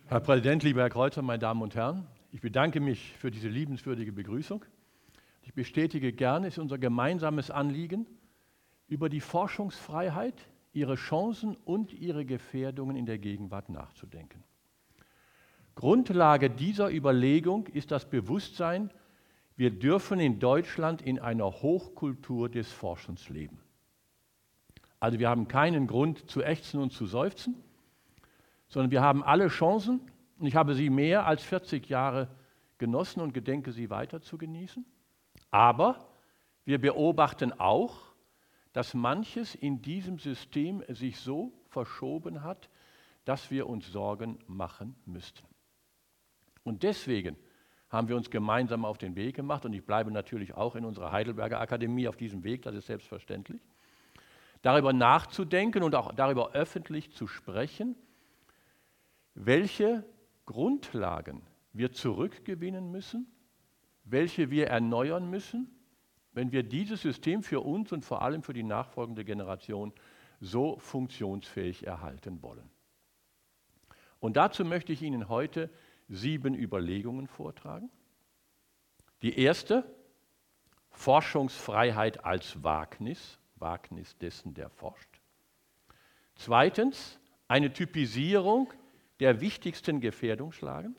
Herr Präsident, lieber Herr Kreuzer, meine Damen und Herren, ich bedanke mich für diese liebenswürdige Begrüßung. Ich bestätige gerne, es ist unser gemeinsames Anliegen, über die Forschungsfreiheit, ihre Chancen und ihre Gefährdungen in der Gegenwart nachzudenken. Grundlage dieser Überlegung ist das Bewusstsein, wir dürfen in Deutschland in einer Hochkultur des Forschens leben. Also wir haben keinen Grund zu ächzen und zu seufzen, sondern wir haben alle Chancen, und ich habe sie mehr als 40 Jahre genossen und gedenke, sie weiter zu genießen. Aber wir beobachten auch, dass manches in diesem System sich so verschoben hat, dass wir uns Sorgen machen müssten. Und deswegen haben wir uns gemeinsam auf den Weg gemacht, und ich bleibe natürlich auch in unserer Heidelberger Akademie auf diesem Weg, das ist selbstverständlich, darüber nachzudenken und auch darüber öffentlich zu sprechen, welche Grundlagen wir zurückgewinnen müssen, welche wir erneuern müssen, wenn wir dieses System für uns und vor allem für die nachfolgende Generation so funktionsfähig erhalten wollen. Und dazu möchte ich Ihnen heute 7 Überlegungen vortragen. Die erste, Forschungsfreiheit als Wagnis, Wagnis dessen, der forscht. Zweitens, eine Typisierung der wichtigsten Gefährdungslagen.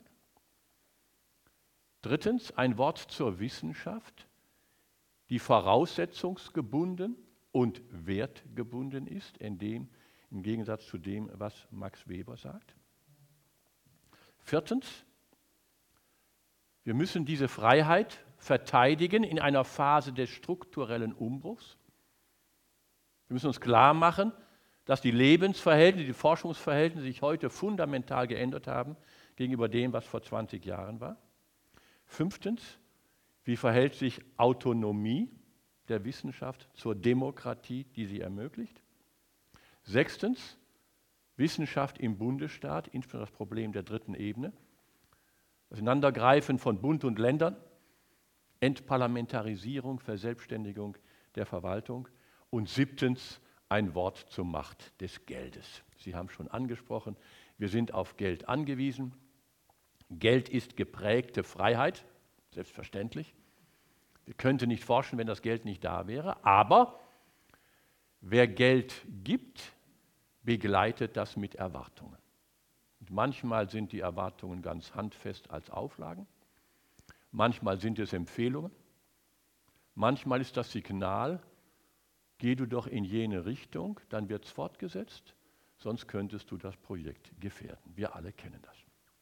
Drittens, ein Wort zur Wissenschaft, die voraussetzungsgebunden und wertgebunden ist, im Gegensatz zu dem, was Max Weber sagt. Viertens, wir müssen diese Freiheit verteidigen in einer Phase des strukturellen Umbruchs. Wir müssen uns klar machen, dass die Lebensverhältnisse, die Forschungsverhältnisse sich heute fundamental geändert haben gegenüber dem, was vor 20 Jahren war. Fünftens, wie verhält sich Autonomie der Wissenschaft zur Demokratie, die sie ermöglicht? Sechstens, Wissenschaft im Bundesstaat, insbesondere das Problem der dritten Ebene, das Ineinandergreifen von Bund und Ländern, Entparlamentarisierung, Verselbstständigung der Verwaltung. Und siebtens, ein Wort zur Macht des Geldes. Sie haben schon angesprochen, wir sind auf Geld angewiesen. Geld ist geprägte Freiheit, selbstverständlich. Wir könnten nicht forschen, wenn das Geld nicht da wäre. Aber wer Geld gibt, begleitet das mit Erwartungen. Und manchmal sind die Erwartungen ganz handfest als Auflagen. Manchmal sind es Empfehlungen. Manchmal ist das Signal, geh du doch in jene Richtung, dann wird es fortgesetzt, sonst könntest du das Projekt gefährden. Wir alle kennen das.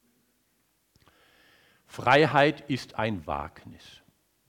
Freiheit ist ein Wagnis.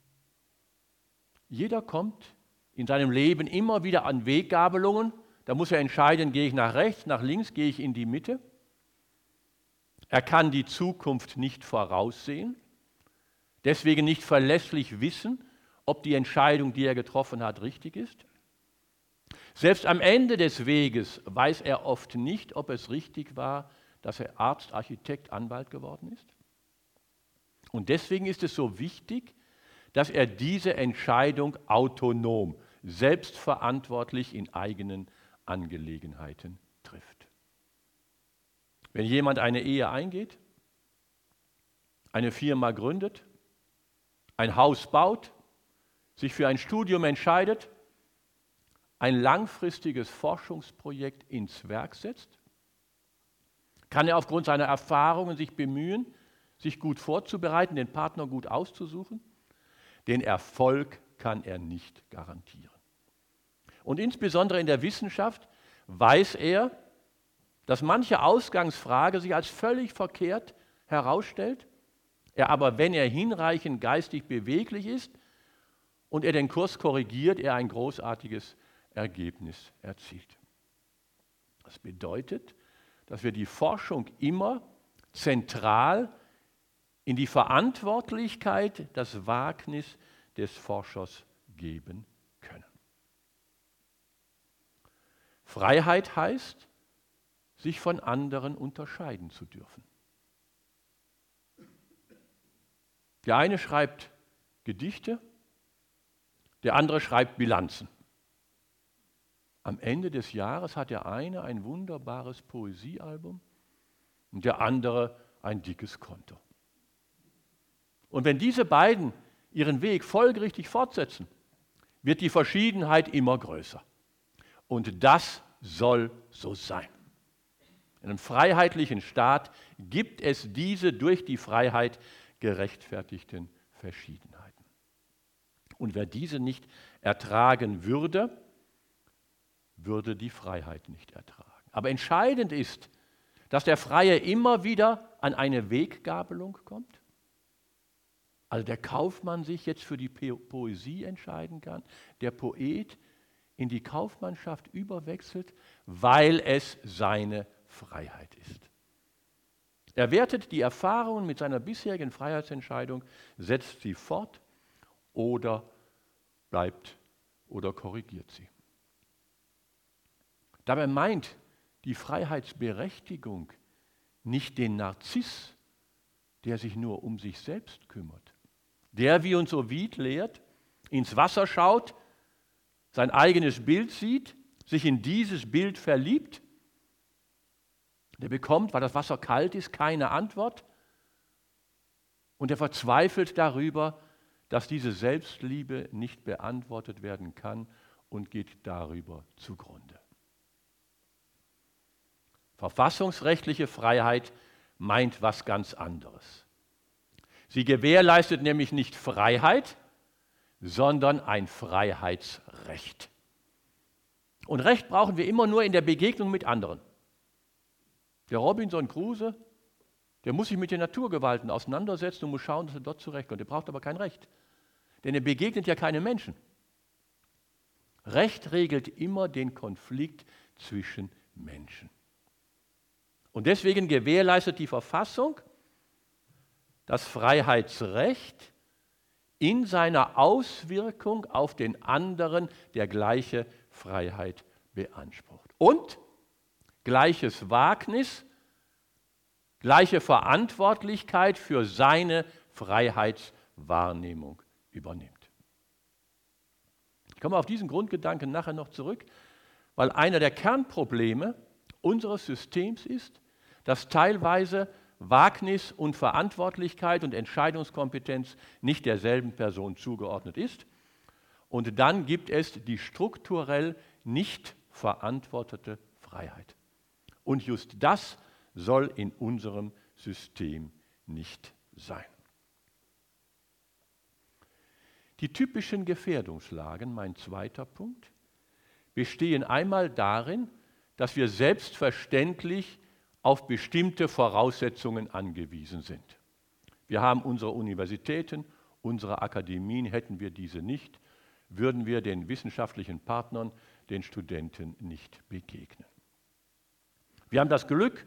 Jeder kommt in seinem Leben immer wieder an Weggabelungen. Da muss er entscheiden, gehe ich nach rechts, nach links, gehe ich in die Mitte. Er kann die Zukunft nicht voraussehen, deswegen nicht verlässlich wissen, ob die Entscheidung, die er getroffen hat, richtig ist. Selbst am Ende des Weges weiß er oft nicht, ob es richtig war, dass er Arzt, Architekt, Anwalt geworden ist. Und deswegen ist es so wichtig, dass er diese Entscheidung autonom, selbstverantwortlich in eigenen Angelegenheiten trifft. Wenn jemand eine Ehe eingeht, eine Firma gründet, ein Haus baut, sich für ein Studium entscheidet, ein langfristiges Forschungsprojekt ins Werk setzt, kann er aufgrund seiner Erfahrungen sich bemühen, sich gut vorzubereiten, den Partner gut auszusuchen. Den Erfolg kann er nicht garantieren. Und insbesondere in der Wissenschaft weiß er, dass manche Ausgangsfrage sich als völlig verkehrt herausstellt, er aber, wenn er hinreichend geistig beweglich ist und er den Kurs korrigiert, er ein großartiges Ergebnis erzielt. Das bedeutet, dass wir die Forschung immer zentral in die Verantwortlichkeit, das Wagnis des Forschers geben können. Freiheit heißt, sich von anderen unterscheiden zu dürfen. Der eine schreibt Gedichte, der andere schreibt Bilanzen. Am Ende des Jahres hat der eine ein wunderbares Poesiealbum und der andere ein dickes Konto. Und wenn diese beiden ihren Weg folgerichtig fortsetzen, wird die Verschiedenheit immer größer. Und das soll so sein. In einem freiheitlichen Staat gibt es diese durch die Freiheit gerechtfertigten Verschiedenheiten. Und wer diese nicht ertragen würde, würde die Freiheit nicht ertragen. Aber entscheidend ist, dass der Freie immer wieder an eine Weggabelung kommt. Also der Kaufmann sich jetzt für die Poesie entscheiden kann, der Poet in die Kaufmannschaft überwechselt, weil es seine Freiheit ist. Er wertet die Erfahrungen mit seiner bisherigen Freiheitsentscheidung, setzt sie fort oder bleibt oder korrigiert sie. Dabei meint die Freiheitsberechtigung nicht den Narziss, der sich nur um sich selbst kümmert, der, wie uns Ovid lehrt, ins Wasser schaut, sein eigenes Bild sieht, sich in dieses Bild verliebt. Der bekommt, weil das Wasser kalt ist, keine Antwort und er verzweifelt darüber, dass diese Selbstliebe nicht beantwortet werden kann und geht darüber zugrunde. Verfassungsrechtliche Freiheit meint was ganz anderes. Sie gewährleistet nämlich nicht Freiheit, sondern ein Freiheitsrecht. Und Recht brauchen wir immer nur in der Begegnung mit anderen. Der Robinson Crusoe, der muss sich mit den Naturgewalten auseinandersetzen und muss schauen, dass er dort zurechtkommt. Der braucht aber kein Recht, denn er begegnet ja keinem Menschen. Recht regelt immer den Konflikt zwischen Menschen. Und deswegen gewährleistet die Verfassung das Freiheitsrecht in seiner Auswirkung auf den anderen, der gleiche Freiheit beansprucht. Und gleiches Wagnis, gleiche Verantwortlichkeit für seine Freiheitswahrnehmung übernimmt. Ich komme auf diesen Grundgedanken nachher noch zurück, weil einer der Kernprobleme unseres Systems ist, dass teilweise Wagnis und Verantwortlichkeit und Entscheidungskompetenz nicht derselben Person zugeordnet ist. Und dann gibt es die strukturell nicht verantwortete Freiheit. Und just das soll in unserem System nicht sein. Die typischen Gefährdungslagen, mein zweiter Punkt, bestehen einmal darin, dass wir selbstverständlich auf bestimmte Voraussetzungen angewiesen sind. Wir haben unsere Universitäten, unsere Akademien. Hätten wir diese nicht, würden wir den wissenschaftlichen Partnern, den Studenten nicht begegnen. Wir haben das Glück,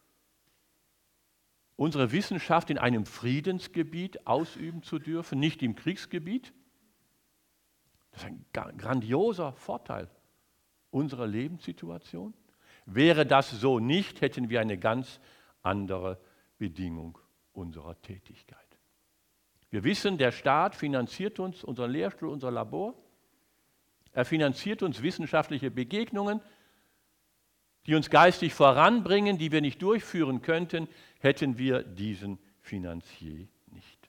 unsere Wissenschaft in einem Friedensgebiet ausüben zu dürfen, nicht im Kriegsgebiet. Das ist ein grandioser Vorteil unserer Lebenssituation. Wäre das so nicht, hätten wir eine ganz andere Bedingung unserer Tätigkeit. Wir wissen, der Staat finanziert uns unseren Lehrstuhl, unser Labor. Er finanziert uns wissenschaftliche Begegnungen, die uns geistig voranbringen, die wir nicht durchführen könnten, hätten wir diesen Finanzier nicht.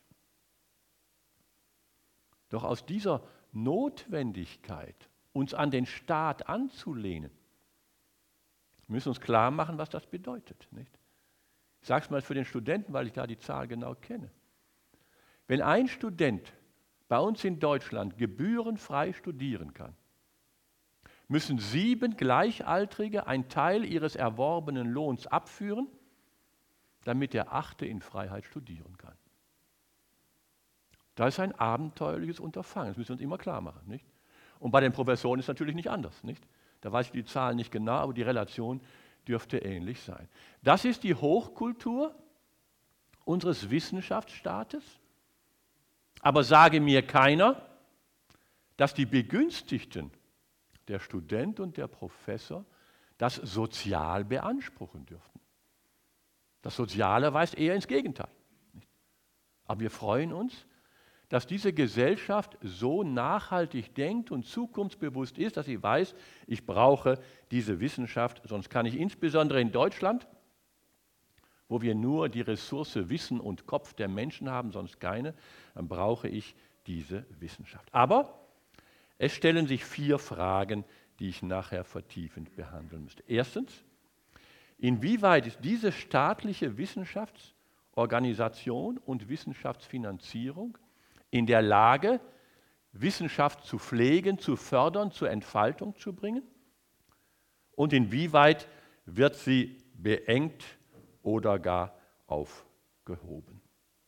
Doch aus dieser Notwendigkeit, uns an den Staat anzulehnen, wir müssen uns klar machen, was das bedeutet. Nicht? Ich sage es mal für den Studenten, weil ich da die Zahl genau kenne. Wenn ein Student bei uns in Deutschland gebührenfrei studieren kann, müssen 7 Gleichaltrige einen Teil ihres erworbenen Lohns abführen, damit der 8. in Freiheit studieren kann. Das ist ein abenteuerliches Unterfangen, das müssen wir uns immer klar machen. Nicht? Und bei den Professoren ist es natürlich nicht anders. Nicht? Da weiß ich die Zahlen nicht genau, aber die Relation dürfte ähnlich sein. Das ist die Hochkultur unseres Wissenschaftsstaates. Aber sage mir keiner, dass die Begünstigten, der Student und der Professor, das sozial beanspruchen dürften. Das Soziale weist eher ins Gegenteil. Aber wir freuen uns, dass diese Gesellschaft so nachhaltig denkt und zukunftsbewusst ist, dass sie weiß, ich brauche diese Wissenschaft, sonst kann ich insbesondere in Deutschland, wo wir nur die Ressource Wissen und Kopf der Menschen haben, sonst keine, dann brauche ich diese Wissenschaft. Aber es stellen sich 4 Fragen, die ich nachher vertiefend behandeln müsste. Erstens, inwieweit ist diese staatliche Wissenschaftsorganisation und Wissenschaftsfinanzierung in der Lage, Wissenschaft zu pflegen, zu fördern, zur Entfaltung zu bringen? Und inwieweit wird sie beengt oder gar aufgehoben?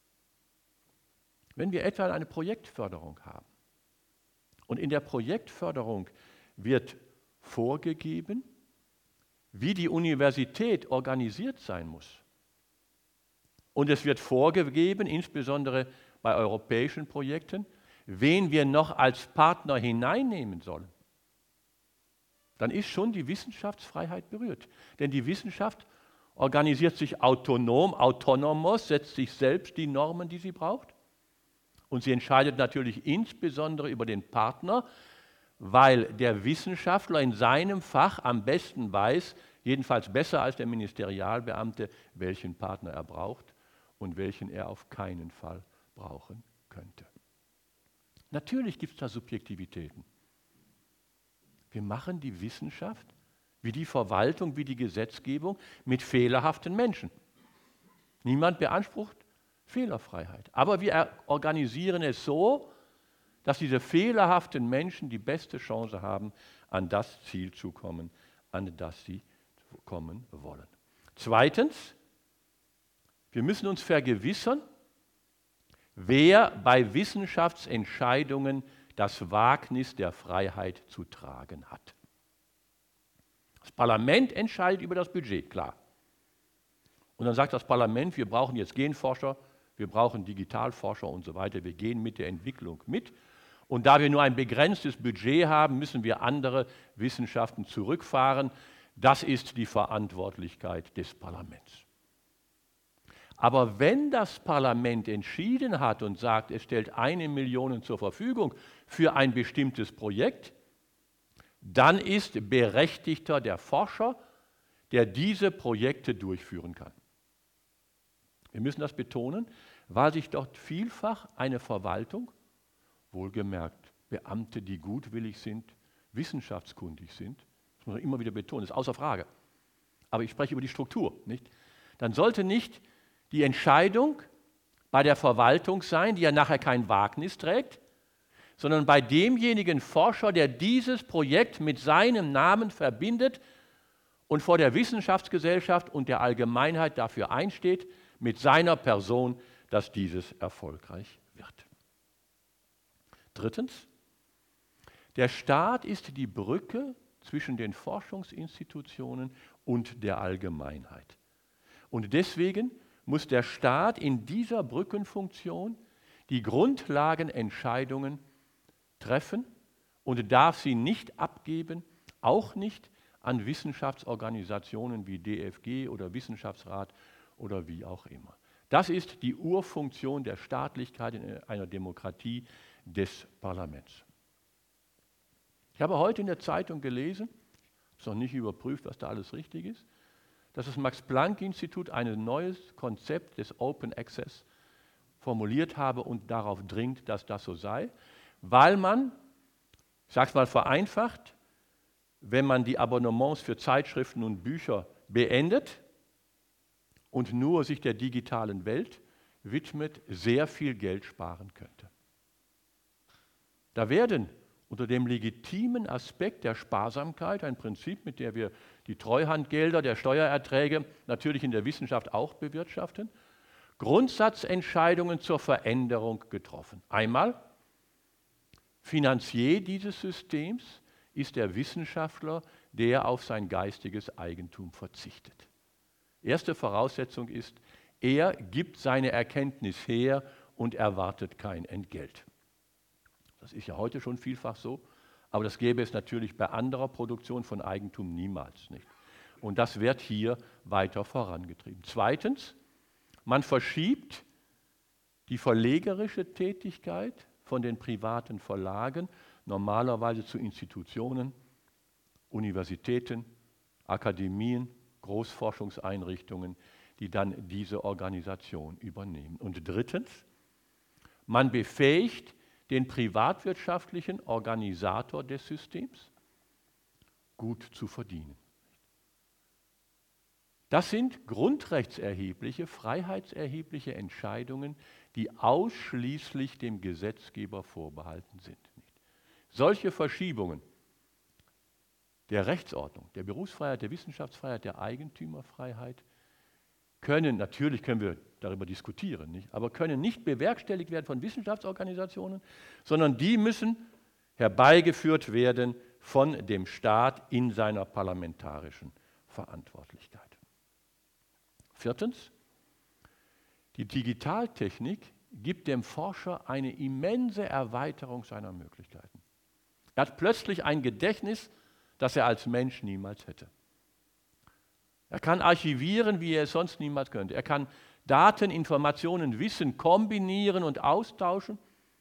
Wenn wir etwa eine Projektförderung haben und in der Projektförderung wird vorgegeben, wie die Universität organisiert sein muss, und es wird vorgegeben, insbesondere bei europäischen Projekten, wen wir noch als Partner hineinnehmen sollen, dann ist schon die Wissenschaftsfreiheit berührt. Denn die Wissenschaft organisiert sich autonomos, setzt sich selbst die Normen, die sie braucht. Und sie entscheidet natürlich insbesondere über den Partner, weil der Wissenschaftler in seinem Fach am besten weiß, jedenfalls besser als der Ministerialbeamte, welchen Partner er braucht und welchen er auf keinen Fall brauchen könnte. Natürlich gibt es da Subjektivitäten. Wir machen die Wissenschaft, wie die Verwaltung, wie die Gesetzgebung, mit fehlerhaften Menschen. Niemand beansprucht Fehlerfreiheit. Aber wir organisieren es so, dass diese fehlerhaften Menschen die beste Chance haben, an das Ziel zu kommen, an das sie kommen wollen. Zweitens, wir müssen uns vergewissern, wer bei Wissenschaftsentscheidungen das Wagnis der Freiheit zu tragen hat. Das Parlament entscheidet über das Budget, klar. Und dann sagt das Parlament, wir brauchen jetzt Genforscher, wir brauchen Digitalforscher und so weiter, wir gehen mit der Entwicklung mit. Und da wir nur ein begrenztes Budget haben, müssen wir andere Wissenschaften zurückfahren. Das ist die Verantwortlichkeit des Parlaments. Aber wenn das Parlament entschieden hat und sagt, es stellt 1 Million zur Verfügung für ein bestimmtes Projekt, dann ist berechtigter der Forscher, der diese Projekte durchführen kann. Wir müssen das betonen, weil sich dort vielfach eine Verwaltung, wohlgemerkt Beamte, die gutwillig sind, wissenschaftskundig sind, das muss man immer wieder betonen, das ist außer Frage. Aber ich spreche über die Struktur, nicht? Dann sollte nicht die Entscheidung bei der Verwaltung sein, die ja nachher kein Wagnis trägt, sondern bei demjenigen Forscher, der dieses Projekt mit seinem Namen verbindet und vor der Wissenschaftsgesellschaft und der Allgemeinheit dafür einsteht, mit seiner Person, dass dieses erfolgreich wird. Drittens, der Staat ist die Brücke zwischen den Forschungsinstitutionen und der Allgemeinheit. Und deswegen muss der Staat in dieser Brückenfunktion die Grundlagenentscheidungen treffen und darf sie nicht abgeben, auch nicht an Wissenschaftsorganisationen wie DFG oder Wissenschaftsrat oder wie auch immer. Das ist die Urfunktion der Staatlichkeit in einer Demokratie des Parlaments. Ich habe heute in der Zeitung gelesen, ich habe noch nicht überprüft, was da alles richtig ist, dass das Max-Planck-Institut ein neues Konzept des Open Access formuliert habe und darauf dringt, dass das so sei, weil man, ich sage es mal vereinfacht, wenn man die Abonnements für Zeitschriften und Bücher beendet und nur sich der digitalen Welt widmet, sehr viel Geld sparen könnte. Da werden unter dem legitimen Aspekt der Sparsamkeit, ein Prinzip, mit dem wir die Treuhandgelder der Steuererträge natürlich in der Wissenschaft auch bewirtschaften, Grundsatzentscheidungen zur Veränderung getroffen. Einmal, Finanzier dieses Systems ist der Wissenschaftler, der auf sein geistiges Eigentum verzichtet. Erste Voraussetzung ist, er gibt seine Erkenntnis her und erwartet kein Entgelt. Das ist ja heute schon vielfach so, aber das gäbe es natürlich bei anderer Produktion von Eigentum niemals nicht. Und das wird hier weiter vorangetrieben. Zweitens, man verschiebt die verlegerische Tätigkeit von den privaten Verlagen normalerweise zu Institutionen, Universitäten, Akademien, Großforschungseinrichtungen, die dann diese Organisation übernehmen. Und drittens, man befähigt den privatwirtschaftlichen Organisator des Systems, gut zu verdienen. Das sind grundrechtserhebliche, freiheitserhebliche Entscheidungen, die ausschließlich dem Gesetzgeber vorbehalten sind. Solche Verschiebungen der Rechtsordnung, der Berufsfreiheit, der Wissenschaftsfreiheit, der Eigentümerfreiheit natürlich können wir darüber diskutieren, nicht? Aber können nicht bewerkstelligt werden von Wissenschaftsorganisationen, sondern die müssen herbeigeführt werden von dem Staat in seiner parlamentarischen Verantwortlichkeit. Viertens, die Digitaltechnik gibt dem Forscher eine immense Erweiterung seiner Möglichkeiten. Er hat plötzlich ein Gedächtnis, das er als Mensch niemals hätte. Er kann archivieren, wie er es sonst niemals könnte. Er kann Daten, Informationen, Wissen kombinieren und austauschen.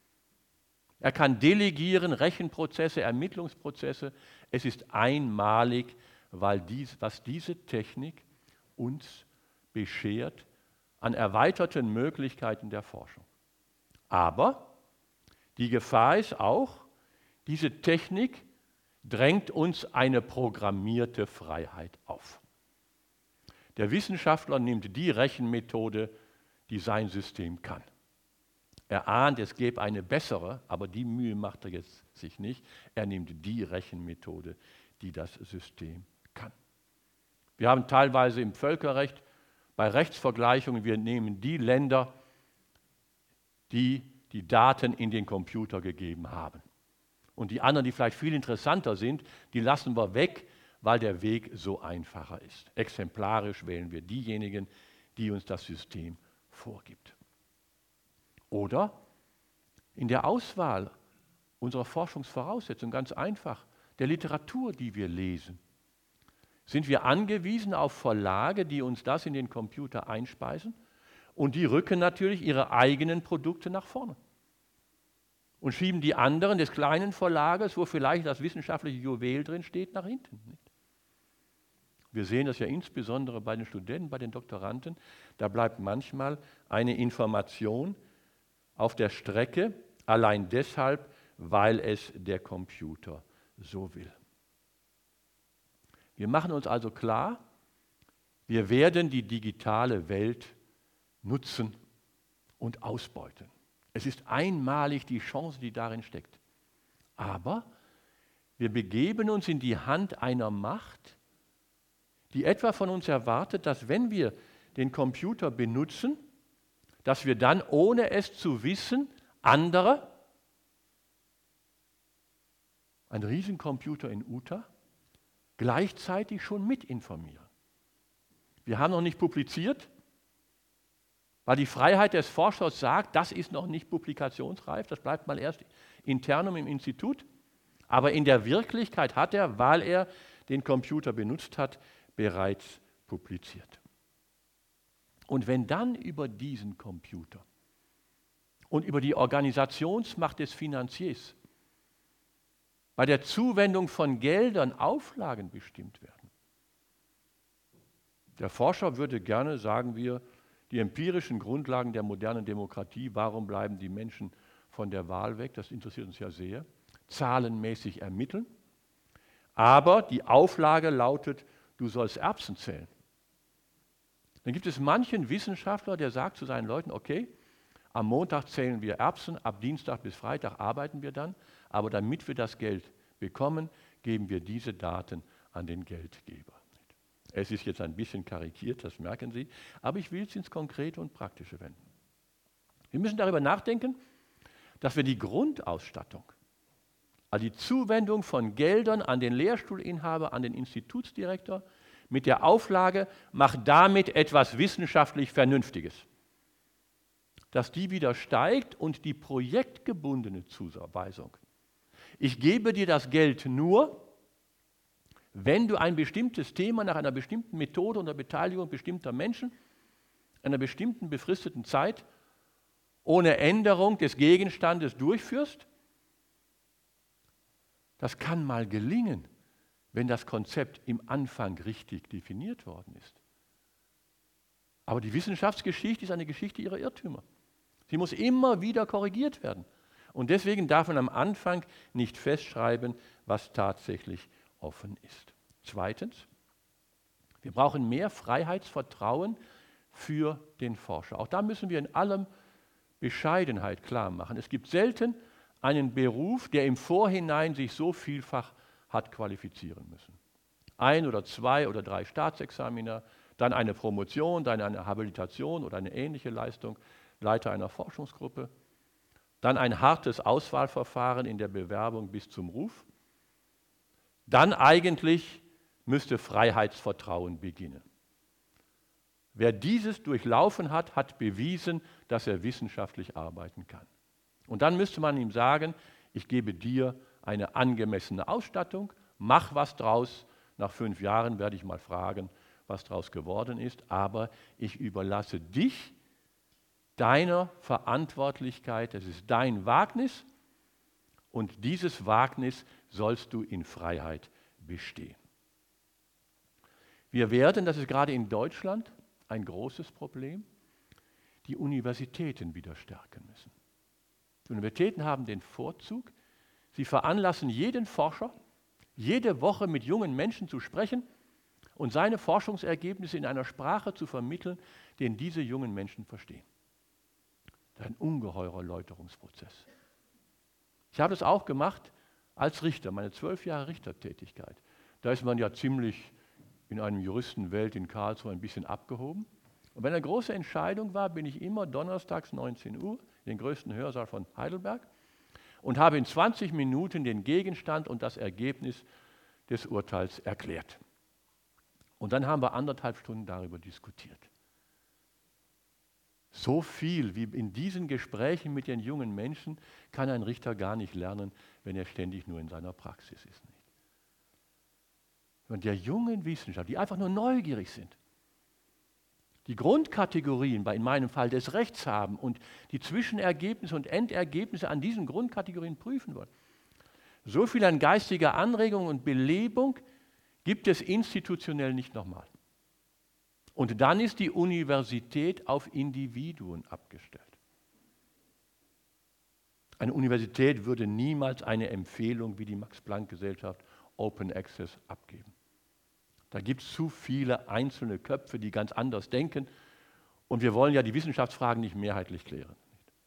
Er kann delegieren, Rechenprozesse, Ermittlungsprozesse. Es ist einmalig, was diese Technik uns beschert an erweiterten Möglichkeiten der Forschung. Aber die Gefahr ist auch, diese Technik drängt uns eine programmierte Freiheit auf. Der Wissenschaftler nimmt die Rechenmethode, die sein System kann. Er ahnt, es gäbe eine bessere, aber die Mühe macht er jetzt sich nicht. Er nimmt die Rechenmethode, die das System kann. Wir haben teilweise im Völkerrecht bei Rechtsvergleichungen, wir nehmen die Länder, die die Daten in den Computer gegeben haben. Und die anderen, die vielleicht viel interessanter sind, die lassen wir weg, weil der Weg so einfacher ist. Exemplarisch wählen wir diejenigen, die uns das System vorgibt. Oder in der Auswahl unserer Forschungsvoraussetzungen, ganz einfach, der Literatur, die wir lesen, sind wir angewiesen auf Verlage, die uns das in den Computer einspeisen, und die rücken natürlich ihre eigenen Produkte nach vorne und schieben die anderen des kleinen Verlages, wo vielleicht das wissenschaftliche Juwel drin steht, nach hinten. Wir sehen das ja insbesondere bei den Studenten, bei den Doktoranden. Da bleibt manchmal eine Information auf der Strecke, allein deshalb, weil es der Computer so will. Wir machen uns also klar, wir werden die digitale Welt nutzen und ausbeuten. Es ist einmalig die Chance, die darin steckt. Aber wir begeben uns in die Hand einer Macht, die etwa von uns erwartet, dass wenn wir den Computer benutzen, dass wir dann, ohne es zu wissen, andere, ein Riesencomputer in Utah, gleichzeitig schon mitinformieren. Wir haben noch nicht publiziert, weil die Freiheit des Forschers sagt, das ist noch nicht publikationsreif, das bleibt mal erst internum im Institut. Aber in der Wirklichkeit hat er, weil er den Computer benutzt hat, bereits publiziert. Und wenn dann über diesen Computer und über die Organisationsmacht des Finanziers bei der Zuwendung von Geldern Auflagen bestimmt werden. Der Forscher würde gerne, sagen wir, die empirischen Grundlagen der modernen Demokratie, warum bleiben die Menschen von der Wahl weg, das interessiert uns ja sehr, zahlenmäßig ermitteln. Aber die Auflage lautet, du sollst Erbsen zählen. Dann gibt es manchen Wissenschaftler, der sagt zu seinen Leuten, okay, am Montag zählen wir Erbsen, ab Dienstag bis Freitag arbeiten wir dann, aber damit wir das Geld bekommen, geben wir diese Daten an den Geldgeber. Es ist jetzt ein bisschen karikiert, das merken Sie, aber ich will es ins Konkrete und Praktische wenden. Wir müssen darüber nachdenken, dass wir die Grundausstattung, also die Zuwendung von Geldern an den Lehrstuhlinhaber, an den Institutsdirektor, mit der Auflage, mach damit etwas wissenschaftlich Vernünftiges, dass die wieder steigt und die projektgebundene Zuweisung. Ich gebe dir das Geld nur, wenn du ein bestimmtes Thema nach einer bestimmten Methode unter Beteiligung bestimmter Menschen, einer bestimmten befristeten Zeit, ohne Änderung des Gegenstandes durchführst. Das kann mal gelingen, wenn das Konzept im Anfang richtig definiert worden ist. Aber die Wissenschaftsgeschichte ist eine Geschichte ihrer Irrtümer. Sie muss immer wieder korrigiert werden. Und deswegen darf man am Anfang nicht festschreiben, was tatsächlich offen ist. Zweitens, wir brauchen mehr Freiheitsvertrauen für den Forscher. Auch da müssen wir in allem Bescheidenheit klar machen. Es gibt selten einen Beruf, der im Vorhinein sich so vielfach hat qualifizieren müssen. 1 oder 2 oder 3 Staatsexamina, dann eine Promotion, dann eine Habilitation oder eine ähnliche Leistung, Leiter einer Forschungsgruppe, dann ein hartes Auswahlverfahren in der Bewerbung bis zum Ruf. Dann eigentlich müsste Freiheitsvertrauen beginnen. Wer dieses durchlaufen hat, hat bewiesen, dass er wissenschaftlich arbeiten kann. Und dann müsste man ihm sagen, ich gebe dir eine angemessene Ausstattung, mach was draus. Nach 5 Jahren werde ich mal fragen, was draus geworden ist, aber ich überlasse dich deiner Verantwortlichkeit, es ist dein Wagnis und dieses Wagnis sollst du in Freiheit bestehen. Wir werden, das ist gerade in Deutschland ein großes Problem, die Universitäten wieder stärken müssen. Die Universitäten haben den Vorzug, sie veranlassen jeden Forscher, jede Woche mit jungen Menschen zu sprechen und seine Forschungsergebnisse in einer Sprache zu vermitteln, den diese jungen Menschen verstehen. Das ist ein ungeheurer Läuterungsprozess. Ich habe es auch gemacht als Richter, meine 12 Jahre Richtertätigkeit. Da ist man ja ziemlich in einem Juristenwelt in Karlsruhe ein bisschen abgehoben. Und wenn eine große Entscheidung war, bin ich immer donnerstags 19 Uhr in den größten Hörsaal von Heidelberg und habe in 20 Minuten den Gegenstand und das Ergebnis des Urteils erklärt. Und dann haben wir 1,5 Stunden darüber diskutiert. So viel wie in diesen Gesprächen mit den jungen Menschen kann ein Richter gar nicht lernen, wenn er ständig nur in seiner Praxis ist. Nicht? Und der jungen Wissenschaftler, die einfach nur neugierig sind, die Grundkategorien, in meinem Fall des Rechts haben und die Zwischenergebnisse und Endergebnisse an diesen Grundkategorien prüfen wollen. So viel an geistiger Anregung und Belebung gibt es institutionell nicht nochmal. Und dann ist die Universität auf Individuen abgestellt. Eine Universität würde niemals eine Empfehlung wie die Max-Planck-Gesellschaft Open Access abgeben. Da gibt es zu viele einzelne Köpfe, die ganz anders denken. Und wir wollen ja die Wissenschaftsfragen nicht mehrheitlich klären.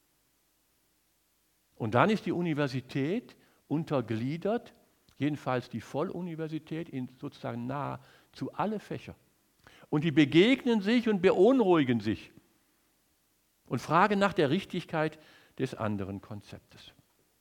Und dann ist die Universität untergliedert, jedenfalls die Volluniversität, in sozusagen nahezu alle Fächer. Und die begegnen sich und beunruhigen sich und fragen nach der Richtigkeit des anderen Konzeptes.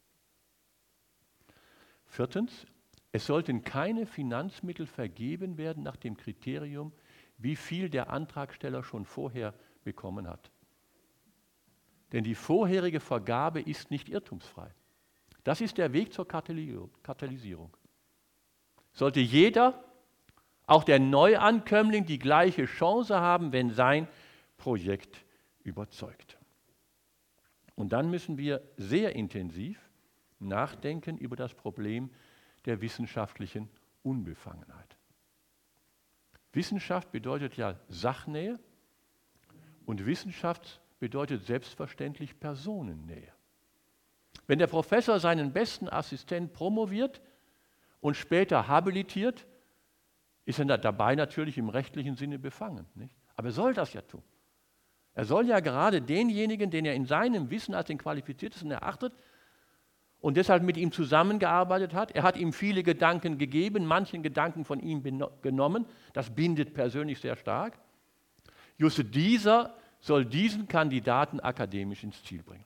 4. Es sollten keine Finanzmittel vergeben werden nach dem Kriterium, wie viel der Antragsteller schon vorher bekommen hat. Denn die vorherige Vergabe ist nicht irrtumsfrei. Das ist der Weg zur Katalysierung. Sollte jeder, auch der Neuankömmling, die gleiche Chance haben, wenn sein Projekt überzeugt. Und dann müssen wir sehr intensiv nachdenken über das Problem der wissenschaftlichen Unbefangenheit. Wissenschaft bedeutet ja Sachnähe und Wissenschaft bedeutet selbstverständlich Personennähe. Wenn der Professor seinen besten Assistent promoviert und später habilitiert, ist er dabei natürlich im rechtlichen Sinne befangen. Nicht? Aber er soll das ja tun. Er soll ja gerade denjenigen, den er in seinem Wissen als den qualifiziertesten erachtet und deshalb mit ihm zusammengearbeitet hat, er hat ihm viele Gedanken gegeben, manchen Gedanken von ihm genommen, das bindet persönlich sehr stark. Just dieser soll diesen Kandidaten akademisch ins Ziel bringen.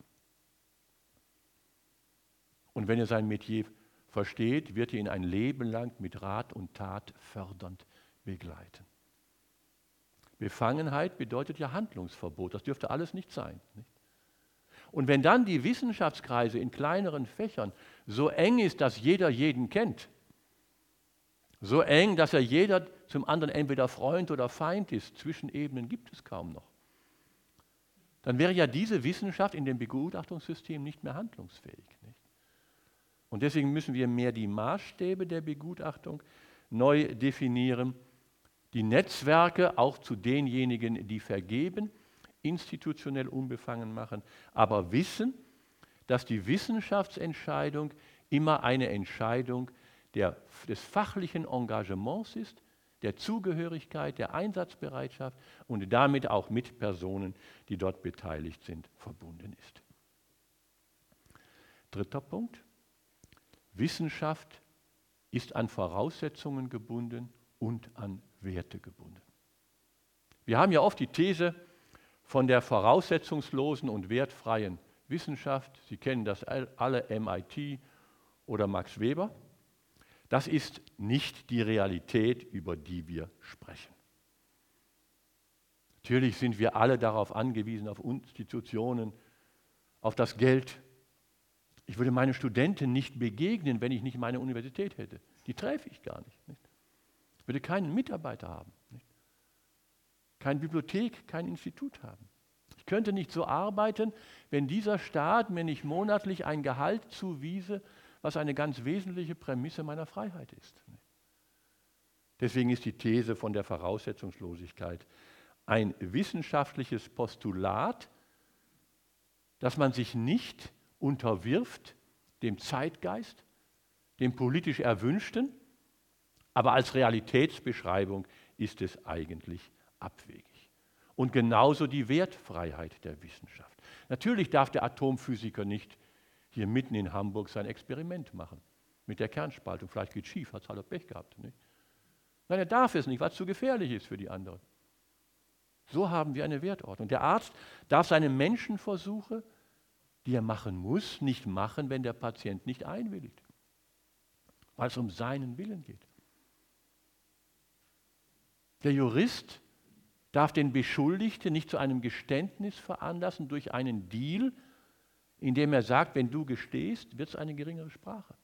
Und wenn er sein Metier versteht, wird er ihn ein Leben lang mit Rat und Tat fördernd begleiten. Befangenheit bedeutet ja Handlungsverbot, das dürfte alles nicht sein. Nicht? Und wenn dann die Wissenschaftskreise in kleineren Fächern so eng ist, dass jeder jeden kennt, so eng, dass jeder zum anderen entweder Freund oder Feind ist, Zwischenebenen gibt es kaum noch, dann wäre ja diese Wissenschaft in dem Begutachtungssystem nicht mehr handlungsfähig. Nicht? Und deswegen müssen wir mehr die Maßstäbe der Begutachtung neu definieren. Die Netzwerke auch zu denjenigen, die vergeben, institutionell unbefangen machen, aber wissen, dass die Wissenschaftsentscheidung immer eine Entscheidung des fachlichen Engagements ist, der Zugehörigkeit, der Einsatzbereitschaft und damit auch mit Personen, die dort beteiligt sind, verbunden ist. Dritter Punkt. Wissenschaft ist an Voraussetzungen gebunden und an Werte gebunden. Wir haben ja oft die These von der voraussetzungslosen und wertfreien Wissenschaft. Sie kennen das alle, MIT oder Max Weber. Das ist nicht die Realität, über die wir sprechen. Natürlich sind wir alle darauf angewiesen, auf Institutionen, auf das Geld. Ich würde meinen Studenten nicht begegnen, wenn ich nicht meine Universität hätte. Die träfe ich gar nicht. Ich würde keinen Mitarbeiter haben. Keine Bibliothek, kein Institut haben. Ich könnte nicht so arbeiten, wenn dieser Staat mir nicht monatlich ein Gehalt zuwiese, was eine ganz wesentliche Prämisse meiner Freiheit ist. Deswegen ist die These von der Voraussetzungslosigkeit ein wissenschaftliches Postulat, dass man sich nicht unterwirft dem Zeitgeist, dem politisch Erwünschten, aber als Realitätsbeschreibung ist es eigentlich abwegig. Und genauso die Wertfreiheit der Wissenschaft. Natürlich darf der Atomphysiker nicht hier mitten in Hamburg sein Experiment machen mit der Kernspaltung. Vielleicht geht es schief, hat es halt Pech gehabt. Nicht? Nein, er darf es nicht, weil es zu gefährlich ist für die anderen. So haben wir eine Wertordnung. Der Arzt darf seine Menschenversuche, die er machen muss, nicht machen, wenn der Patient nicht einwilligt, weil es um seinen Willen geht. Der Jurist darf den Beschuldigten nicht zu einem Geständnis veranlassen durch einen Deal, indem er sagt, wenn du gestehst, wird es eine geringere Sprache.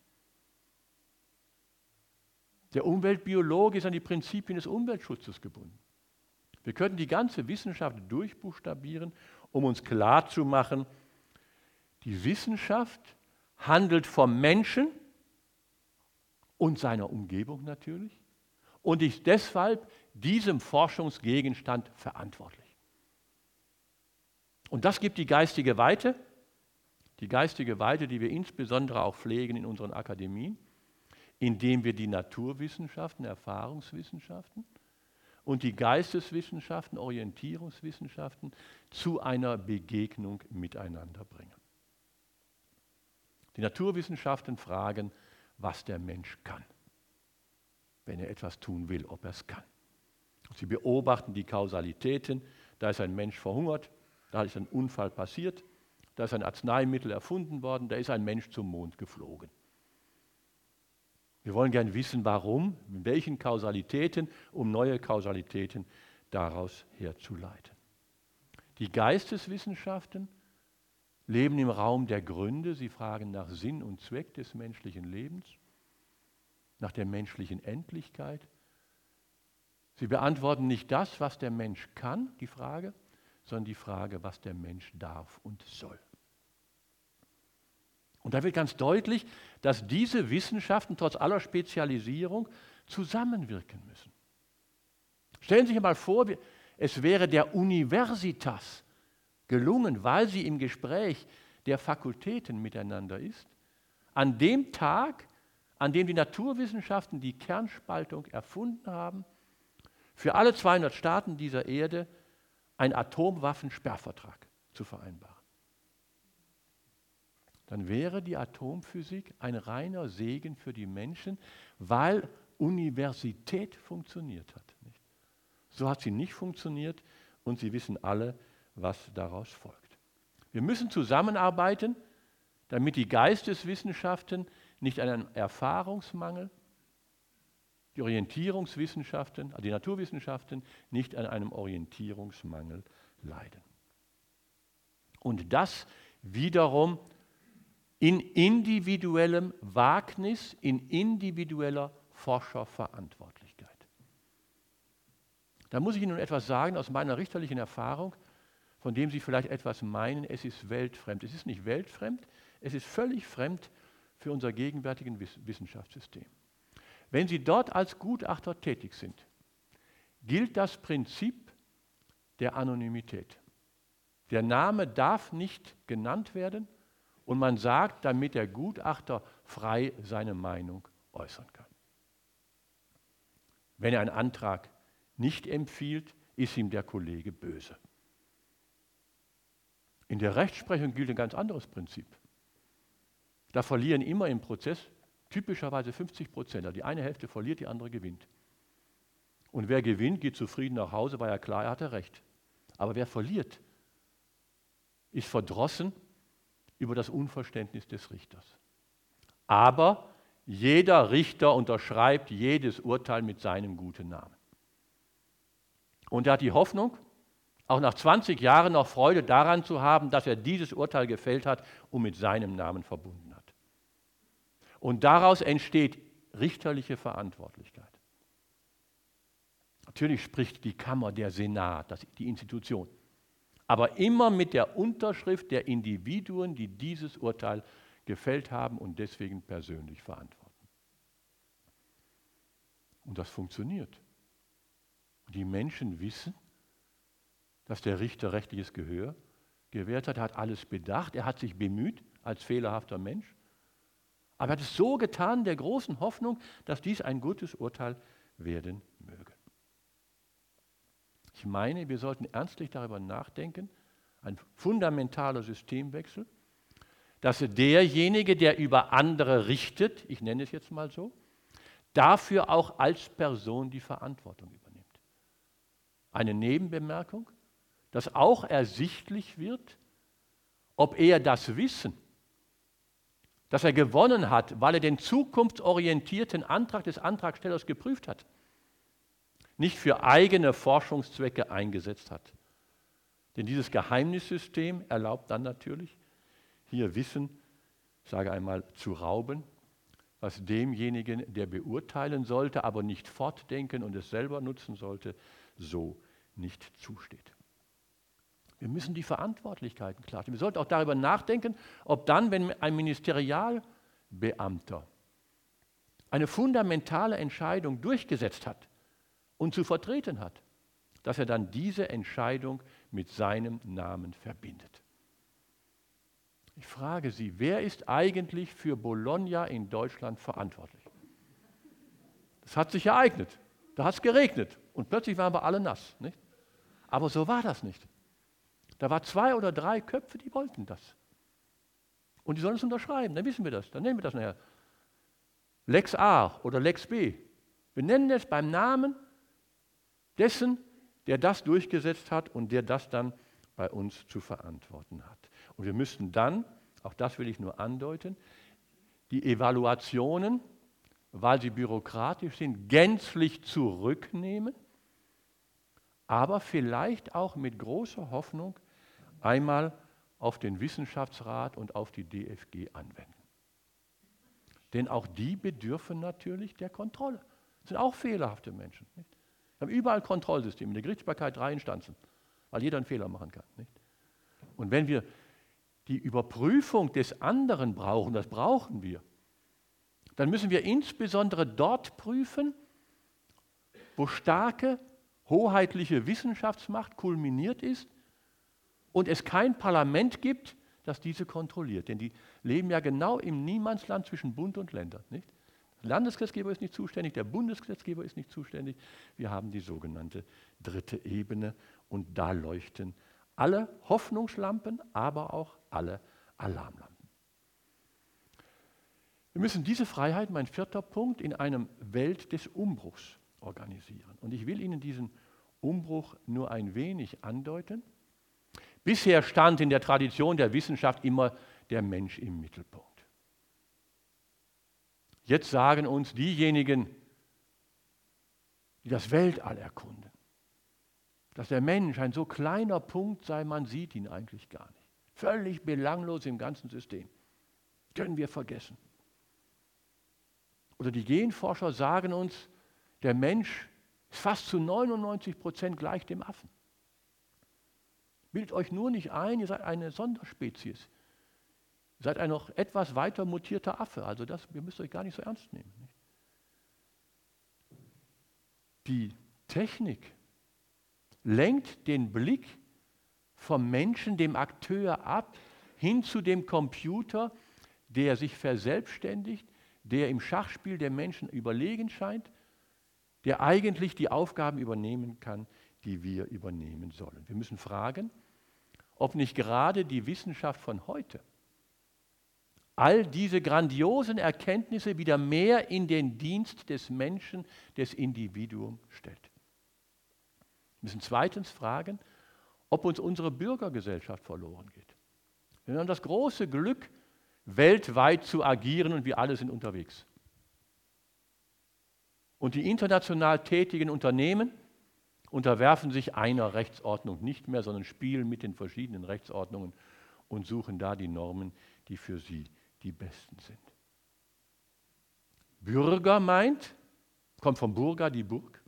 Der Umweltbiologe ist an die Prinzipien des Umweltschutzes gebunden. Wir könnten die ganze Wissenschaft durchbuchstabieren, um uns klarzumachen, die Wissenschaft handelt vom Menschen und seiner Umgebung natürlich und ist deshalb diesem Forschungsgegenstand verantwortlich. Und das gibt die geistige Weite, die wir insbesondere auch pflegen in unseren Akademien, indem wir die Naturwissenschaften, Erfahrungswissenschaften und die Geisteswissenschaften, Orientierungswissenschaften zu einer Begegnung miteinander bringen. Die Naturwissenschaften fragen, was der Mensch kann, wenn er etwas tun will, ob er es kann. Sie beobachten die Kausalitäten, da ist ein Mensch verhungert, da ist ein Unfall passiert, da ist ein Arzneimittel erfunden worden, da ist ein Mensch zum Mond geflogen. Wir wollen gern wissen, warum, in welchen Kausalitäten, um neue Kausalitäten daraus herzuleiten. Die Geisteswissenschaften leben im Raum der Gründe, sie fragen nach Sinn und Zweck des menschlichen Lebens, nach der menschlichen Endlichkeit. Sie beantworten nicht das, was der Mensch kann, die Frage, sondern die Frage, was der Mensch darf und soll. Und da wird ganz deutlich, dass diese Wissenschaften trotz aller Spezialisierung zusammenwirken müssen. Stellen Sie sich einmal vor, es wäre der Universitas gelungen, weil sie im Gespräch der Fakultäten miteinander ist, an dem Tag, an dem die Naturwissenschaften die Kernspaltung erfunden haben, für alle 200 Staaten dieser Erde einen Atomwaffensperrvertrag zu vereinbaren. Dann wäre die Atomphysik ein reiner Segen für die Menschen, weil Universität funktioniert hat. Nicht? So hat sie nicht funktioniert und Sie wissen alle, was daraus folgt. Wir müssen zusammenarbeiten, damit die Geisteswissenschaften nicht an einem Erfahrungsmangel, die Orientierungswissenschaften, also die Naturwissenschaften, nicht an einem Orientierungsmangel leiden. Und das wiederum in individuellem Wagnis, in individueller Forscherverantwortlichkeit. Da muss ich Ihnen nun etwas sagen aus meiner richterlichen Erfahrung, von dem Sie vielleicht etwas meinen, es ist weltfremd. Es ist nicht weltfremd, es ist völlig fremd für unser gegenwärtiges Wissenschaftssystem. Wenn Sie dort als Gutachter tätig sind, gilt das Prinzip der Anonymität. Der Name darf nicht genannt werden und man sagt, damit der Gutachter frei seine Meinung äußern kann. Wenn er einen Antrag nicht empfiehlt, ist ihm der Kollege böse. In der Rechtsprechung gilt ein ganz anderes Prinzip. Da verlieren immer im Prozess typischerweise 50%. Also die eine Hälfte verliert, die andere gewinnt. Und wer gewinnt, geht zufrieden nach Hause, weil ja klar, er hatte recht. Aber wer verliert, ist verdrossen über das Unverständnis des Richters. Aber jeder Richter unterschreibt jedes Urteil mit seinem guten Namen. Und er hat die Hoffnung, auch nach 20 Jahren noch Freude daran zu haben, dass er dieses Urteil gefällt hat und mit seinem Namen verbunden hat. Und daraus entsteht richterliche Verantwortlichkeit. Natürlich spricht die Kammer, der Senat, die Institution, aber immer mit der Unterschrift der Individuen, die dieses Urteil gefällt haben und deswegen persönlich verantworten. Und das funktioniert. Und die Menschen wissen, dass der Richter rechtliches Gehör gewährt hat. Er hat alles bedacht, er hat sich bemüht als fehlerhafter Mensch. Aber er hat es so getan, der großen Hoffnung, dass dies ein gutes Urteil werden möge. Ich meine, wir sollten ernstlich darüber nachdenken, ein fundamentaler Systemwechsel, dass derjenige, der über andere richtet, ich nenne es jetzt mal so, dafür auch als Person die Verantwortung übernimmt. Eine Nebenbemerkung, dass auch ersichtlich wird, ob er das Wissen, das er gewonnen hat, weil er den zukunftsorientierten Antrag des Antragstellers geprüft hat, nicht für eigene Forschungszwecke eingesetzt hat. Denn dieses Geheimnissystem erlaubt dann natürlich, hier Wissen, ich sage einmal, zu rauben, was demjenigen, der beurteilen sollte, aber nicht fortdenken und es selber nutzen sollte, so nicht zusteht. Wir müssen die Verantwortlichkeiten klarstellen. Wir sollten auch darüber nachdenken, ob dann, wenn ein Ministerialbeamter eine fundamentale Entscheidung durchgesetzt hat und zu vertreten hat, dass er dann diese Entscheidung mit seinem Namen verbindet. Ich frage Sie, wer ist eigentlich für Bologna in Deutschland verantwortlich? Das hat sich ereignet. Da hat es geregnet und plötzlich waren wir alle nass. Nicht? Aber so war das nicht. Da waren 2 oder 3 Köpfe, die wollten das. Und die sollen es unterschreiben, dann wissen wir das, dann nennen wir das nachher. Lex A oder Lex B. Wir nennen es beim Namen dessen, der das durchgesetzt hat und der das dann bei uns zu verantworten hat. Und wir müssten dann, auch das will ich nur andeuten, die Evaluationen, weil sie bürokratisch sind, gänzlich zurücknehmen, aber vielleicht auch mit großer Hoffnung einmal auf den Wissenschaftsrat und auf die DFG anwenden. Denn auch die bedürfen natürlich der Kontrolle. Das sind auch fehlerhafte Menschen. Nicht? Wir haben überall Kontrollsysteme, in der Gerichtsbarkeit 3 Instanzen, weil jeder einen Fehler machen kann. Nicht? Und wenn wir die Überprüfung des anderen brauchen, das brauchen wir, dann müssen wir insbesondere dort prüfen, wo starke, hoheitliche Wissenschaftsmacht kulminiert ist und es kein Parlament gibt, das diese kontrolliert. Denn die leben ja genau im Niemandsland zwischen Bund und Ländern. Nicht? Der Landesgesetzgeber ist nicht zuständig, der Bundesgesetzgeber ist nicht zuständig. Wir haben die sogenannte dritte Ebene und da leuchten alle Hoffnungslampen, aber auch alle Alarmlampen. Wir müssen diese Freiheit, mein 4. Punkt, in einem Welt des Umbruchs organisieren. Und ich will Ihnen diesen Umbruch nur ein wenig andeuten. Bisher stand in der Tradition der Wissenschaft immer der Mensch im Mittelpunkt. Jetzt sagen uns diejenigen, die das Weltall erkunden, dass der Mensch ein so kleiner Punkt sei, man sieht ihn eigentlich gar nicht. Völlig belanglos im ganzen System. Können wir vergessen. Oder die Genforscher sagen uns, der Mensch ist fast zu 99% gleich dem Affen. Bildet euch nur nicht ein, ihr seid eine Sonderspezies. Ihr seid ein noch etwas weiter mutierter Affe. Also ihr müsst euch gar nicht so ernst nehmen. Nicht? Die Technik lenkt den Blick vom Menschen, dem Akteur ab, hin zu dem Computer, der sich verselbstständigt, der im Schachspiel der Menschen überlegen scheint, der eigentlich die Aufgaben übernehmen kann, die wir übernehmen sollen. Wir müssen fragen, ob nicht gerade die Wissenschaft von heute all diese grandiosen Erkenntnisse wieder mehr in den Dienst des Menschen, des Individuums stellt. Wir müssen zweitens fragen, ob uns unsere Bürgergesellschaft verloren geht. Wir haben das große Glück, weltweit zu agieren und wir alle sind unterwegs. Und die international tätigen Unternehmen unterwerfen sich einer Rechtsordnung nicht mehr, sondern spielen mit den verschiedenen Rechtsordnungen und suchen da die Normen, die für sie die besten sind. Bürger meint, kommt vom Burga, die Burg.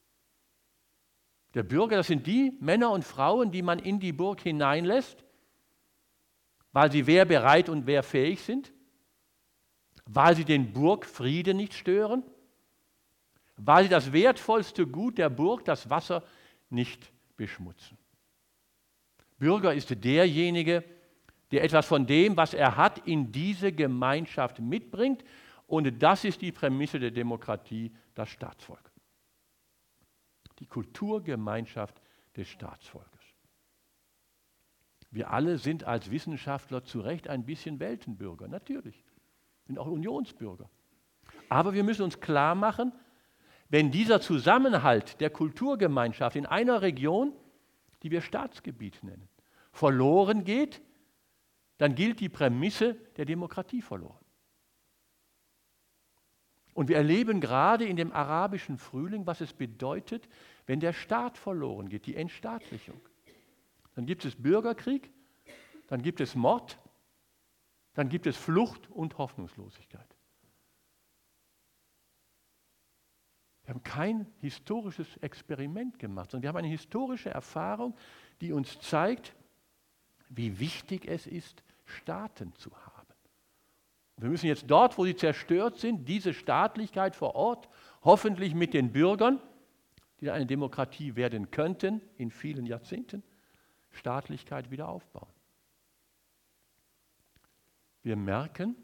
Der Bürger, das sind die Männer und Frauen, die man in die Burg hineinlässt, weil sie wehrbereit und wehrfähig sind, weil sie den Burgfrieden nicht stören, weil sie das wertvollste Gut der Burg, das Wasser, nicht beschmutzen. Bürger ist derjenige, der etwas von dem, was er hat, in diese Gemeinschaft mitbringt. Und das ist die Prämisse der Demokratie, das Staatsvolk. Die Kulturgemeinschaft des Staatsvolkes. Wir alle sind als Wissenschaftler zu Recht ein bisschen Weltenbürger, natürlich. Wir sind auch Unionsbürger. Aber wir müssen uns klar machen, wenn dieser Zusammenhalt der Kulturgemeinschaft in einer Region, die wir Staatsgebiet nennen, verloren geht, dann gilt die Prämisse der Demokratie verloren. Und wir erleben gerade in dem arabischen Frühling, was es bedeutet, wenn der Staat verloren geht, die Entstaatlichung. Dann gibt es Bürgerkrieg, dann gibt es Mord, dann gibt es Flucht und Hoffnungslosigkeit. Wir haben kein historisches Experiment gemacht, sondern wir haben eine historische Erfahrung, die uns zeigt, wie wichtig es ist, Staaten zu haben. Wir müssen jetzt dort, wo sie zerstört sind, diese Staatlichkeit vor Ort, hoffentlich mit den Bürgern, die eine Demokratie werden könnten in vielen Jahrzehnten, Staatlichkeit wieder aufbauen. Wir merken,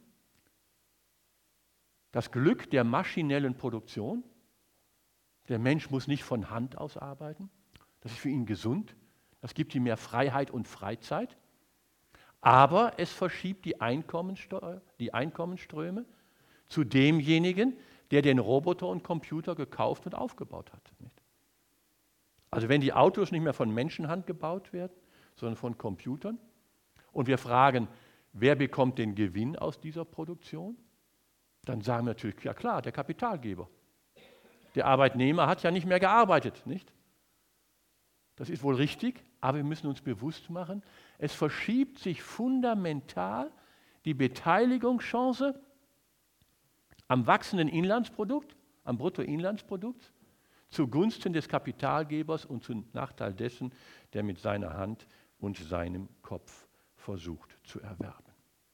das Glück der maschinellen Produktion, der Mensch muss nicht von Hand aus arbeiten, das ist für ihn gesund, das gibt ihm mehr Freiheit und Freizeit, aber es verschiebt die Einkommensströme zu demjenigen, der den Roboter und Computer gekauft und aufgebaut hat. Also wenn die Autos nicht mehr von Menschenhand gebaut werden, sondern von Computern und wir fragen, wer bekommt den Gewinn aus dieser Produktion, dann sagen wir natürlich, ja klar, der Kapitalgeber. Der Arbeitnehmer hat ja nicht mehr gearbeitet, nicht? Das ist wohl richtig, aber wir müssen uns bewusst machen, es verschiebt sich fundamental die Beteiligungschance am wachsenden Inlandsprodukt, am Bruttoinlandsprodukt, zugunsten des Kapitalgebers und zum Nachteil dessen, der mit seiner Hand und seinem Kopf versucht zu erwerben.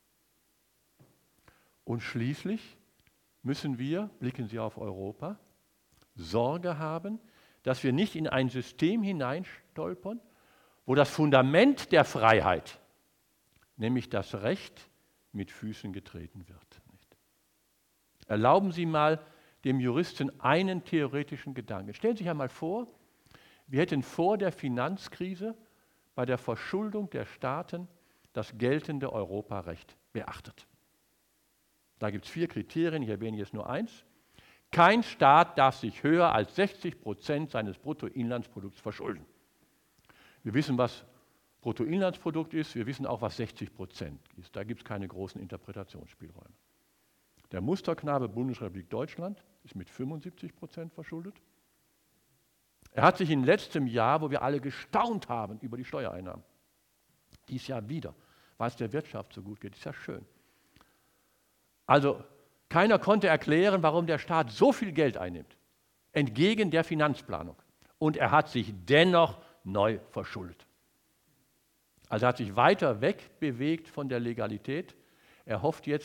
Und schließlich müssen wir, blicken Sie auf Europa, Sorge haben, dass wir nicht in ein System hineinstolpern, wo das Fundament der Freiheit, nämlich das Recht, mit Füßen getreten wird. Erlauben Sie mal dem Juristen einen theoretischen Gedanken. Stellen Sie sich einmal vor, wir hätten vor der Finanzkrise bei der Verschuldung der Staaten das geltende Europarecht beachtet. Da gibt es 4 Kriterien, ich erwähne jetzt nur eins. Kein Staat darf sich höher als 60% seines Bruttoinlandsprodukts verschulden. Wir wissen, was Bruttoinlandsprodukt ist, wir wissen auch, was 60% ist. Da gibt es keine großen Interpretationsspielräume. Der Musterknabe Bundesrepublik Deutschland ist mit 75% verschuldet. Er hat sich in letztem Jahr, wo wir alle gestaunt haben über die Steuereinnahmen, dieses Jahr wieder, weil es der Wirtschaft so gut geht, ist ja schön. Also keiner konnte erklären, warum der Staat so viel Geld einnimmt, entgegen der Finanzplanung. Und er hat sich dennoch neu verschuldet. Also er hat sich weiter wegbewegt von der Legalität. Er hofft jetzt,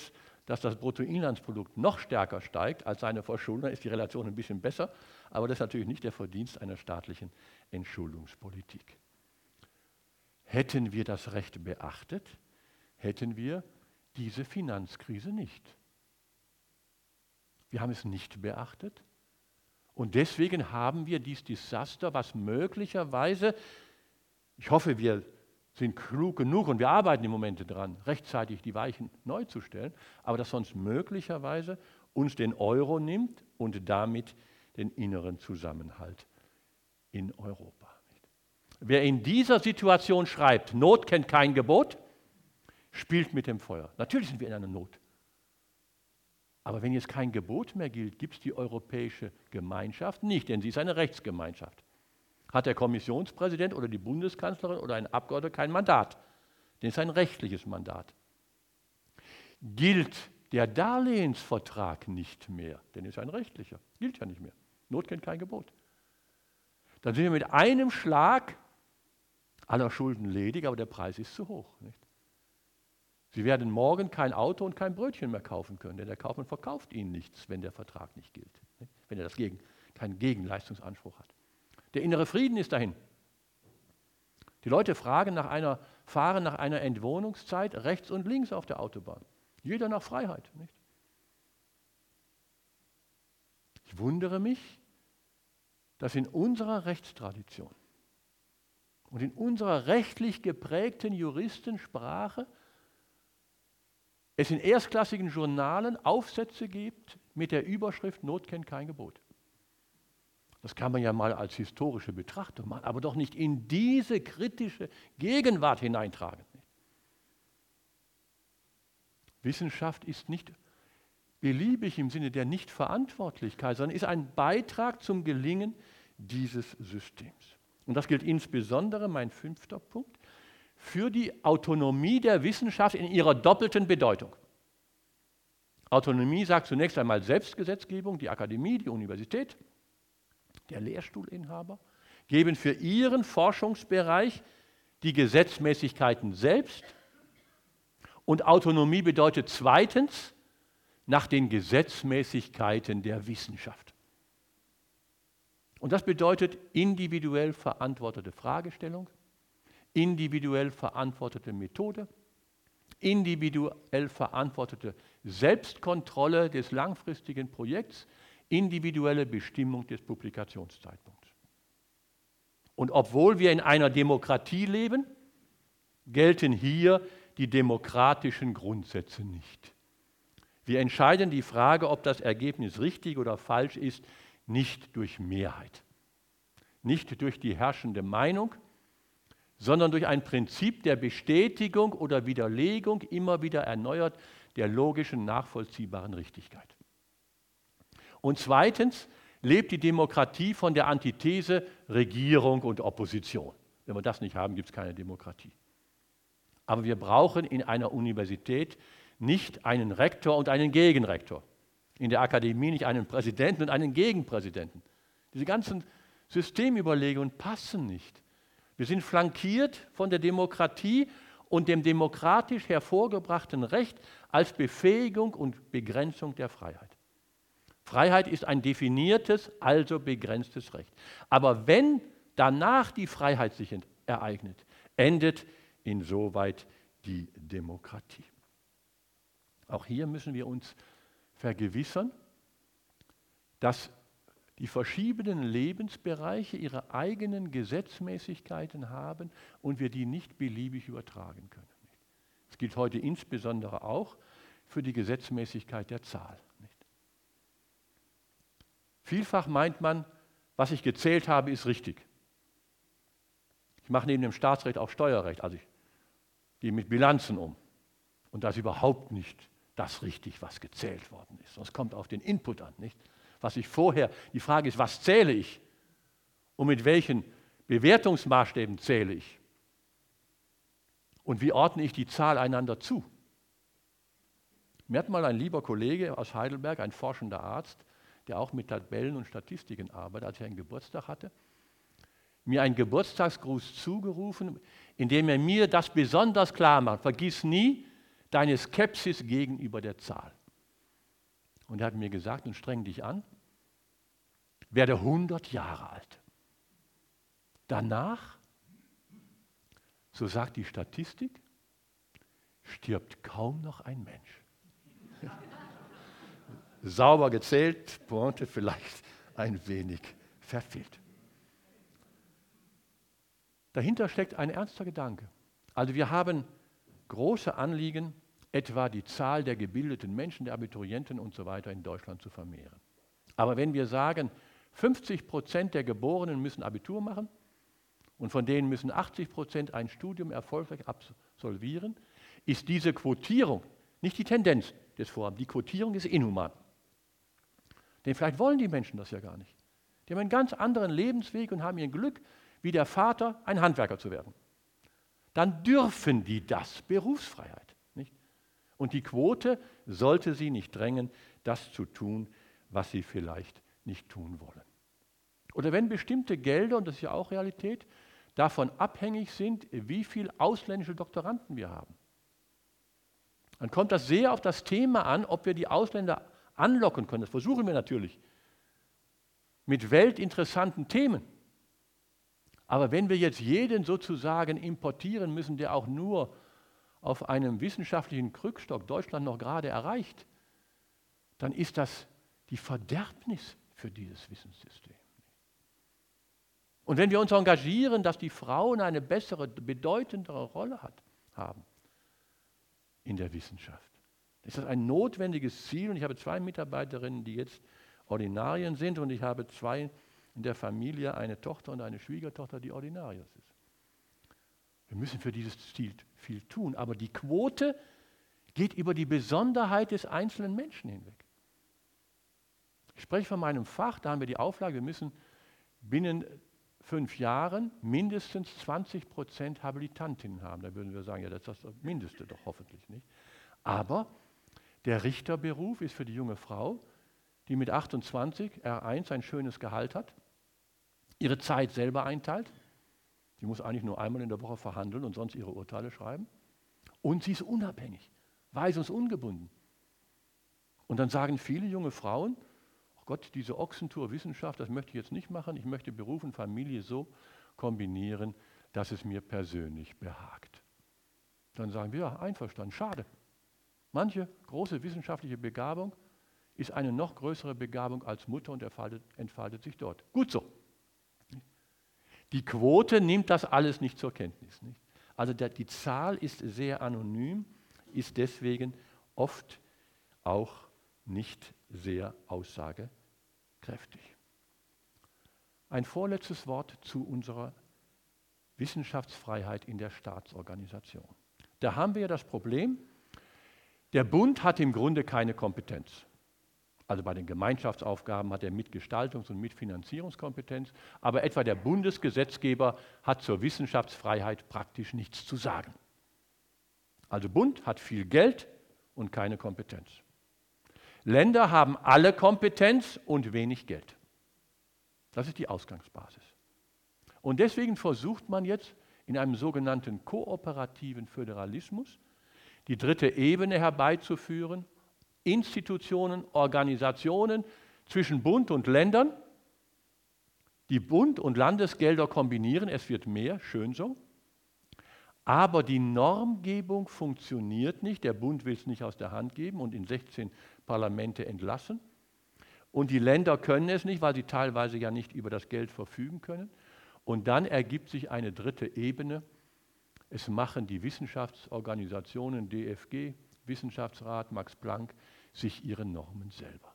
dass das Bruttoinlandsprodukt noch stärker steigt als seine Verschuldung, dann ist die Relation ein bisschen besser, aber das ist natürlich nicht der Verdienst einer staatlichen Entschuldungspolitik. Hätten wir das Recht beachtet, hätten wir diese Finanzkrise nicht. Wir haben es nicht beachtet und deswegen haben wir dieses Desaster, was möglicherweise, ich hoffe, wir sind klug genug und wir arbeiten im Moment dran, rechtzeitig die Weichen neu zu stellen, aber das sonst möglicherweise uns den Euro nimmt und damit den inneren Zusammenhalt in Europa. Wer in dieser Situation schreibt, Not kennt kein Gebot, spielt mit dem Feuer. Natürlich sind wir in einer Not. Aber wenn jetzt kein Gebot mehr gilt, gibt es die Europäische Gemeinschaft nicht, denn sie ist eine Rechtsgemeinschaft. Hat der Kommissionspräsident oder die Bundeskanzlerin oder ein Abgeordneter kein Mandat. Das ist ein rechtliches Mandat. Gilt der Darlehensvertrag nicht mehr, denn es ist ein rechtlicher, gilt ja nicht mehr. Not kennt kein Gebot. Dann sind wir mit einem Schlag aller Schulden ledig, aber der Preis ist zu hoch. Nicht? Sie werden morgen kein Auto und kein Brötchen mehr kaufen können, denn der Kaufmann verkauft Ihnen nichts, wenn der Vertrag nicht gilt, nicht? Wenn er keinen Gegenleistungsanspruch hat. Der innere Frieden ist dahin. Die Leute fahren nach einer Entwohnungszeit rechts und links auf der Autobahn. Jeder nach Freiheit. Nicht? Ich wundere mich, dass in unserer Rechtstradition und in unserer rechtlich geprägten Juristensprache es in erstklassigen Journalen Aufsätze gibt mit der Überschrift Not kennt kein Gebot. Das kann man ja mal als historische Betrachtung machen, aber doch nicht in diese kritische Gegenwart hineintragen. Wissenschaft ist nicht beliebig im Sinne der Nichtverantwortlichkeit, sondern ist ein Beitrag zum Gelingen dieses Systems. Und das gilt insbesondere, mein 5. Punkt, für die Autonomie der Wissenschaft in ihrer doppelten Bedeutung. Autonomie sagt zunächst einmal Selbstgesetzgebung, die Akademie, die Universität, der Lehrstuhlinhaber, geben für ihren Forschungsbereich die Gesetzmäßigkeiten selbst. Und Autonomie bedeutet zweitens nach den Gesetzmäßigkeiten der Wissenschaft. Und das bedeutet individuell verantwortete Fragestellung, individuell verantwortete Methode, individuell verantwortete Selbstkontrolle des langfristigen Projekts, individuelle Bestimmung des Publikationszeitpunkts. Und obwohl wir in einer Demokratie leben, gelten hier die demokratischen Grundsätze nicht. Wir entscheiden die Frage, ob das Ergebnis richtig oder falsch ist, nicht durch Mehrheit, nicht durch die herrschende Meinung, sondern durch ein Prinzip der Bestätigung oder Widerlegung immer wieder erneuert der logischen, nachvollziehbaren Richtigkeit. Und zweitens lebt die Demokratie von der Antithese Regierung und Opposition. Wenn wir das nicht haben, gibt es keine Demokratie. Aber wir brauchen in einer Universität nicht einen Rektor und einen Gegenrektor. In der Akademie nicht einen Präsidenten und einen Gegenpräsidenten. Diese ganzen Systemüberlegungen passen nicht. Wir sind flankiert von der Demokratie und dem demokratisch hervorgebrachten Recht als Befähigung und Begrenzung der Freiheit. Freiheit ist ein definiertes, also begrenztes Recht. Aber wenn danach die Freiheit sich ereignet, endet insoweit die Demokratie. Auch hier müssen wir uns vergewissern, dass die verschiedenen Lebensbereiche ihre eigenen Gesetzmäßigkeiten haben und wir die nicht beliebig übertragen können. Das gilt heute insbesondere auch für die Gesetzmäßigkeit der Zahl. Vielfach meint man, was ich gezählt habe, ist richtig. Ich mache neben dem Staatsrecht auch Steuerrecht, also ich gehe mit Bilanzen um. Und da ist überhaupt nicht das richtig, was gezählt worden ist. Es kommt auf den Input an, nicht? Was ich vorher, die Frage ist, was zähle ich? Und mit welchen Bewertungsmaßstäben zähle ich? Und wie ordne ich die Zahl einander zu? Mir hat mal ein lieber Kollege aus Heidelberg, ein forschender Arzt, der auch mit Tabellen und Statistiken arbeitet, als ich einen Geburtstag hatte, mir einen Geburtstagsgruß zugerufen, in dem er mir das besonders klar macht. Vergiss nie deine Skepsis gegenüber der Zahl. Und er hat mir gesagt, und streng dich an, werde 100 Jahre alt. Danach, so sagt die Statistik, stirbt kaum noch ein Mensch. Sauber gezählt, Pointe vielleicht ein wenig verfehlt. Dahinter steckt ein ernster Gedanke. Also wir haben große Anliegen, etwa die Zahl der gebildeten Menschen, der Abiturienten und so weiter in Deutschland zu vermehren. Aber wenn wir sagen, 50% der Geborenen müssen Abitur machen und von denen müssen 80% ein Studium erfolgreich absolvieren, ist diese Quotierung nicht die Tendenz des Vorhabens. Die Quotierung ist inhuman. Denn vielleicht wollen die Menschen das ja gar nicht. Die haben einen ganz anderen Lebensweg und haben ihr Glück, wie der Vater, ein Handwerker zu werden. Dann dürfen die das, Berufsfreiheit. Nicht? Und die Quote sollte sie nicht drängen, das zu tun, was sie vielleicht nicht tun wollen. Oder wenn bestimmte Gelder, und das ist ja auch Realität, davon abhängig sind, wie viele ausländische Doktoranden wir haben. Dann kommt das sehr auf das Thema an, ob wir die Ausländer anlocken können. Das versuchen wir natürlich mit weltinteressanten Themen. Aber wenn wir jetzt jeden sozusagen importieren müssen, der auch nur auf einem wissenschaftlichen Krückstock Deutschland noch gerade erreicht, dann ist das die Verderbnis für dieses Wissenssystem. Und wenn wir uns engagieren, dass die Frauen eine bessere, bedeutendere Rolle haben in der Wissenschaft, ist das ein notwendiges Ziel. Und ich habe 2 Mitarbeiterinnen, die jetzt Ordinarien sind, und ich habe 2 in der Familie, eine Tochter und eine Schwiegertochter, die Ordinarius ist. Wir müssen für dieses Ziel viel tun, aber die Quote geht über die Besonderheit des einzelnen Menschen hinweg. Ich spreche von meinem Fach, da haben wir die Auflage, wir müssen binnen 5 Jahren mindestens 20% Habilitantinnen haben. Da würden wir sagen, ja, das ist das Mindeste doch hoffentlich nicht. Aber der Richterberuf ist für die junge Frau, die mit 28 R1 ein schönes Gehalt hat, ihre Zeit selber einteilt, die muss eigentlich nur einmal in der Woche verhandeln und sonst ihre Urteile schreiben, und sie ist unabhängig, weisungsungebunden. Und dann sagen viele junge Frauen, oh Gott, diese Ochsentour-Wissenschaft, das möchte ich jetzt nicht machen, ich möchte Beruf und Familie so kombinieren, dass es mir persönlich behagt. Dann sagen wir, ja, einverstanden, schade. Manche große wissenschaftliche Begabung ist eine noch größere Begabung als Mutter und entfaltet sich dort. Gut so. Die Quote nimmt das alles nicht zur Kenntnis. Nicht? Also die Zahl ist sehr anonym, ist deswegen oft auch nicht sehr aussagekräftig. Ein vorletztes Wort zu unserer Wissenschaftsfreiheit in der Staatsorganisation. Da haben wir das Problem, der Bund hat im Grunde keine Kompetenz. Also bei den Gemeinschaftsaufgaben hat er Mitgestaltungs- und Mitfinanzierungskompetenz, aber etwa der Bundesgesetzgeber hat zur Wissenschaftsfreiheit praktisch nichts zu sagen. Also Bund hat viel Geld und keine Kompetenz. Länder haben alle Kompetenz und wenig Geld. Das ist die Ausgangsbasis. Und deswegen versucht man jetzt in einem sogenannten kooperativen Föderalismus die 3. Ebene herbeizuführen, Institutionen, Organisationen zwischen Bund und Ländern, die Bund- und Landesgelder kombinieren, es wird mehr, schön so, aber die Normgebung funktioniert nicht, der Bund will es nicht aus der Hand geben und in 16 Parlamente entlassen und die Länder können es nicht, weil sie teilweise ja nicht über das Geld verfügen können und dann ergibt sich eine 3. Ebene, es machen die Wissenschaftsorganisationen, DFG, Wissenschaftsrat, Max Planck, sich ihre Normen selber.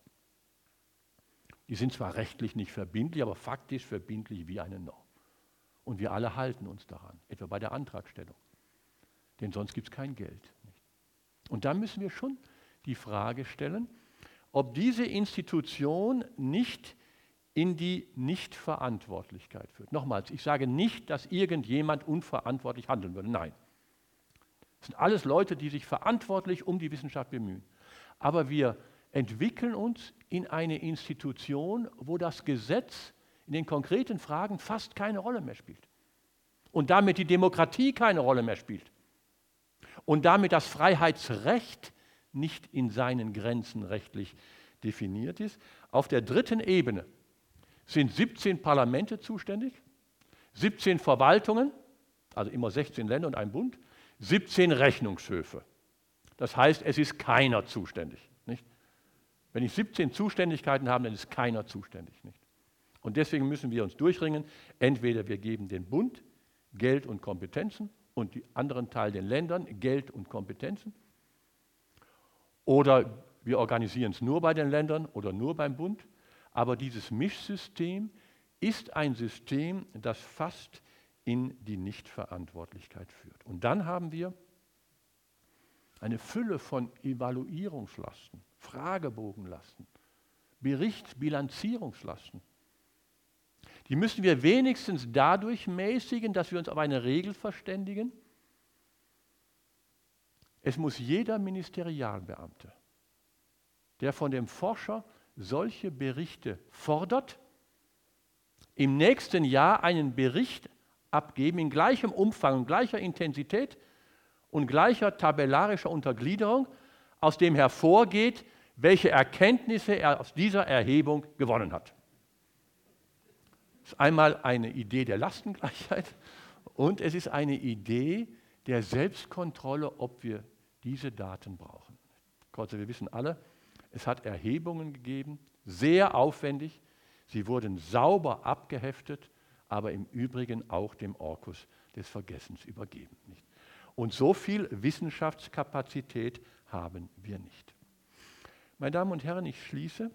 Die sind zwar rechtlich nicht verbindlich, aber faktisch verbindlich wie eine Norm. Und wir alle halten uns daran, etwa bei der Antragstellung. Denn sonst gibt es kein Geld. Und da müssen wir schon die Frage stellen, ob diese Institution nicht in die Nichtverantwortlichkeit führt. Nochmals, ich sage nicht, dass irgendjemand unverantwortlich handeln würde. Nein. Das sind alles Leute, die sich verantwortlich um die Wissenschaft bemühen. Aber wir entwickeln uns in eine Institution, wo das Gesetz in den konkreten Fragen fast keine Rolle mehr spielt. Und damit die Demokratie keine Rolle mehr spielt. Und damit das Freiheitsrecht nicht in seinen Grenzen rechtlich definiert ist. Auf der dritten Ebene sind 17 Parlamente zuständig, 17 Verwaltungen, also immer 16 Länder und ein Bund, 17 Rechnungshöfe. Das heißt, es ist keiner zuständig. Nicht? Wenn ich 17 Zuständigkeiten habe, dann ist keiner zuständig. Nicht? Und deswegen müssen wir uns durchringen, entweder wir geben dem Bund Geld und Kompetenzen und die anderen Teil den Ländern Geld und Kompetenzen, oder wir organisieren es nur bei den Ländern oder nur beim Bund. Aber dieses Mischsystem ist ein System, das fast in die Nichtverantwortlichkeit führt. Und dann haben wir eine Fülle von Evaluierungslasten, Fragebogenlasten, Bilanzierungslasten. Die müssen wir wenigstens dadurch mäßigen, dass wir uns auf eine Regel verständigen. Es muss jeder Ministerialbeamte, der von dem Forscher solche Berichte fordert, im nächsten Jahr einen Bericht abgeben in gleichem Umfang und gleicher Intensität und gleicher tabellarischer Untergliederung, aus dem hervorgeht, welche Erkenntnisse er aus dieser Erhebung gewonnen hat. Das ist einmal eine Idee der Lastengleichheit und es ist eine Idee der Selbstkontrolle, ob wir diese Daten brauchen. Kurz, wir wissen alle, es hat Erhebungen gegeben, sehr aufwendig. Sie wurden sauber abgeheftet, aber im Übrigen auch dem Orkus des Vergessens übergeben. Und so viel Wissenschaftskapazität haben wir nicht. Meine Damen und Herren, ich schließe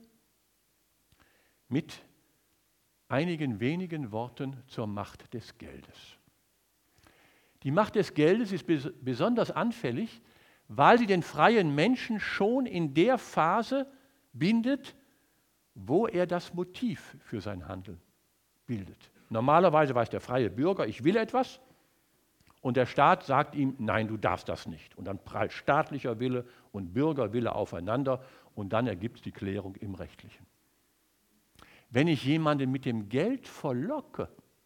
mit einigen wenigen Worten zur Macht des Geldes. Die Macht des Geldes ist besonders anfällig, weil sie den freien Menschen schon in der Phase bindet, wo er das Motiv für sein Handeln bildet. Normalerweise weiß der freie Bürger, ich will etwas, und der Staat sagt ihm, nein, du darfst das nicht. Und dann prallt staatlicher Wille und Bürgerwille aufeinander und dann ergibt es die Klärung im Rechtlichen. Wenn ich jemanden mit dem Geld verlocke,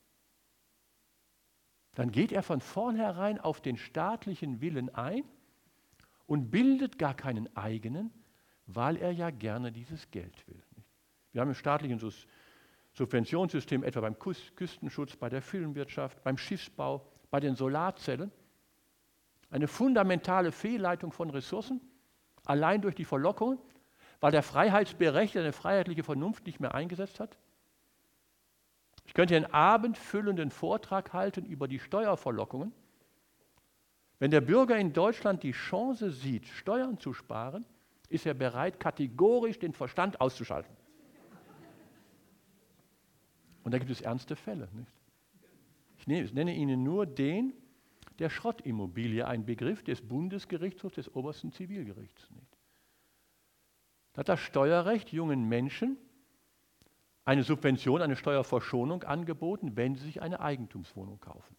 dann geht er von vornherein auf den staatlichen Willen ein und bildet gar keinen eigenen, weil er ja gerne dieses Geld will. Wir haben im staatlichen Subventionssystem, etwa beim Küstenschutz, bei der Filmwirtschaft, beim Schiffsbau, bei den Solarzellen, eine fundamentale Fehlleitung von Ressourcen, allein durch die Verlockungen, weil der Freiheitsberechtigte eine freiheitliche Vernunft nicht mehr eingesetzt hat. Ich könnte einen abendfüllenden Vortrag halten über die Steuerverlockungen. Wenn der Bürger in Deutschland die Chance sieht, Steuern zu sparen, ist er bereit, kategorisch den Verstand auszuschalten. Und da gibt es ernste Fälle. Nicht? Ich nenne Ihnen nur den der Schrottimmobilie, ein Begriff des Bundesgerichtshofs, des obersten Zivilgerichts. Nicht? Da hat das Steuerrecht jungen Menschen eine Subvention, eine Steuerverschonung angeboten, wenn sie sich eine Eigentumswohnung kaufen.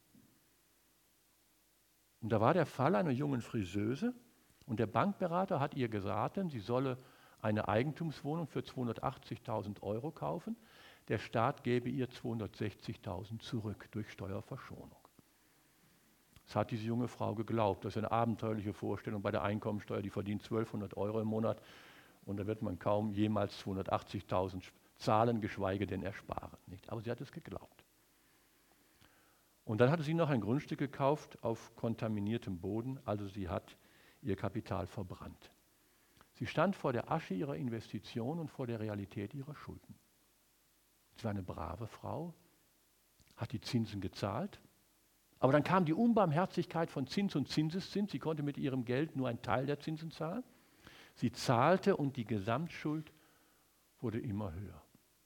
Und da war der Fall einer jungen Friseuse und der Bankberater hat ihr geraten, sie solle eine Eigentumswohnung für 280.000 € kaufen. Der Staat gäbe ihr 260.000 zurück durch Steuerverschonung. Das hat diese junge Frau geglaubt. Das ist eine abenteuerliche Vorstellung bei der Einkommensteuer, die verdient 1.200 € im Monat und da wird man kaum jemals 280.000 zahlen, geschweige denn ersparen. Nicht? Aber sie hat es geglaubt. Und dann hatte sie noch ein Grundstück gekauft auf kontaminiertem Boden, also sie hat ihr Kapital verbrannt. Sie stand vor der Asche ihrer Investition und vor der Realität ihrer Schulden. Sie war eine brave Frau, hat die Zinsen gezahlt, aber dann kam die Unbarmherzigkeit von Zins und Zinseszins. Sie konnte mit ihrem Geld nur einen Teil der Zinsen zahlen. Sie zahlte und die Gesamtschuld wurde immer höher.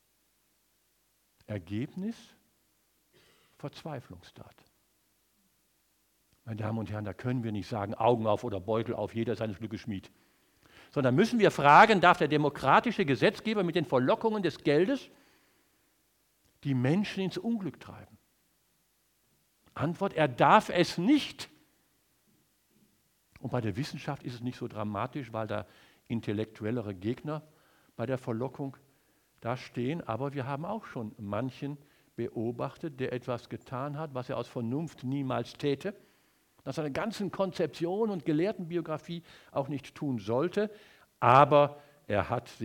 Ergebnis? Verzweiflungstat. Meine Damen und Herren, da können wir nicht sagen, Augen auf oder Beutel auf, jeder seines Glückes Schmied. Sondern müssen wir fragen, darf der demokratische Gesetzgeber mit den Verlockungen des Geldes die Menschen ins Unglück treiben? Antwort, er darf es nicht. Und bei der Wissenschaft ist es nicht so dramatisch, weil da intellektuellere Gegner bei der Verlockung da stehen. Aber wir haben auch schon manchen beobachtet, der etwas getan hat, was er aus Vernunft niemals täte, nach seiner ganzen Konzeption und Gelehrtenbiografie auch nicht tun sollte. Aber er hat sich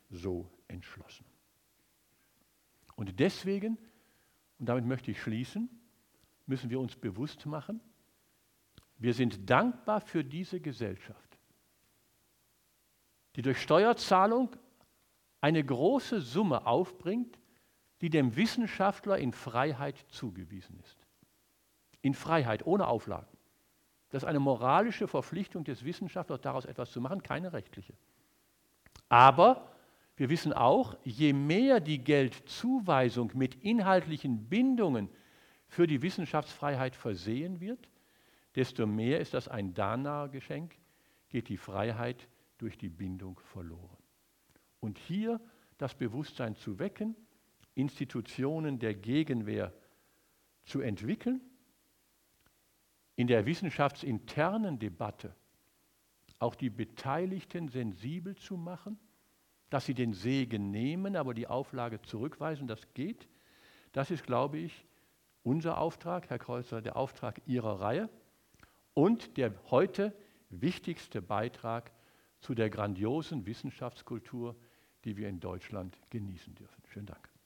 so entschlossen. Und deswegen, und damit möchte ich schließen, müssen wir uns bewusst machen, wir sind dankbar für diese Gesellschaft, die durch Steuerzahlung eine große Summe aufbringt, die dem Wissenschaftler in Freiheit zugewiesen ist. In Freiheit, ohne Auflagen. Das ist eine moralische Verpflichtung des Wissenschaftlers, daraus etwas zu machen, keine rechtliche. Aber wir wissen auch, je mehr die Geldzuweisung mit inhaltlichen Bindungen für die Wissenschaftsfreiheit versehen wird, desto mehr ist das ein Dana-Geschenk, geht die Freiheit durch die Bindung verloren. Und hier das Bewusstsein zu wecken, Institutionen der Gegenwehr zu entwickeln, in der wissenschaftsinternen Debatte auch die Beteiligten sensibel zu machen, dass sie den Segen nehmen, aber die Auflage zurückweisen, das geht. Das ist, glaube ich, unser Auftrag, Herr Kreuzer, der Auftrag Ihrer Reihe und der heute wichtigste Beitrag zu der grandiosen Wissenschaftskultur, die wir in Deutschland genießen dürfen. Schönen Dank.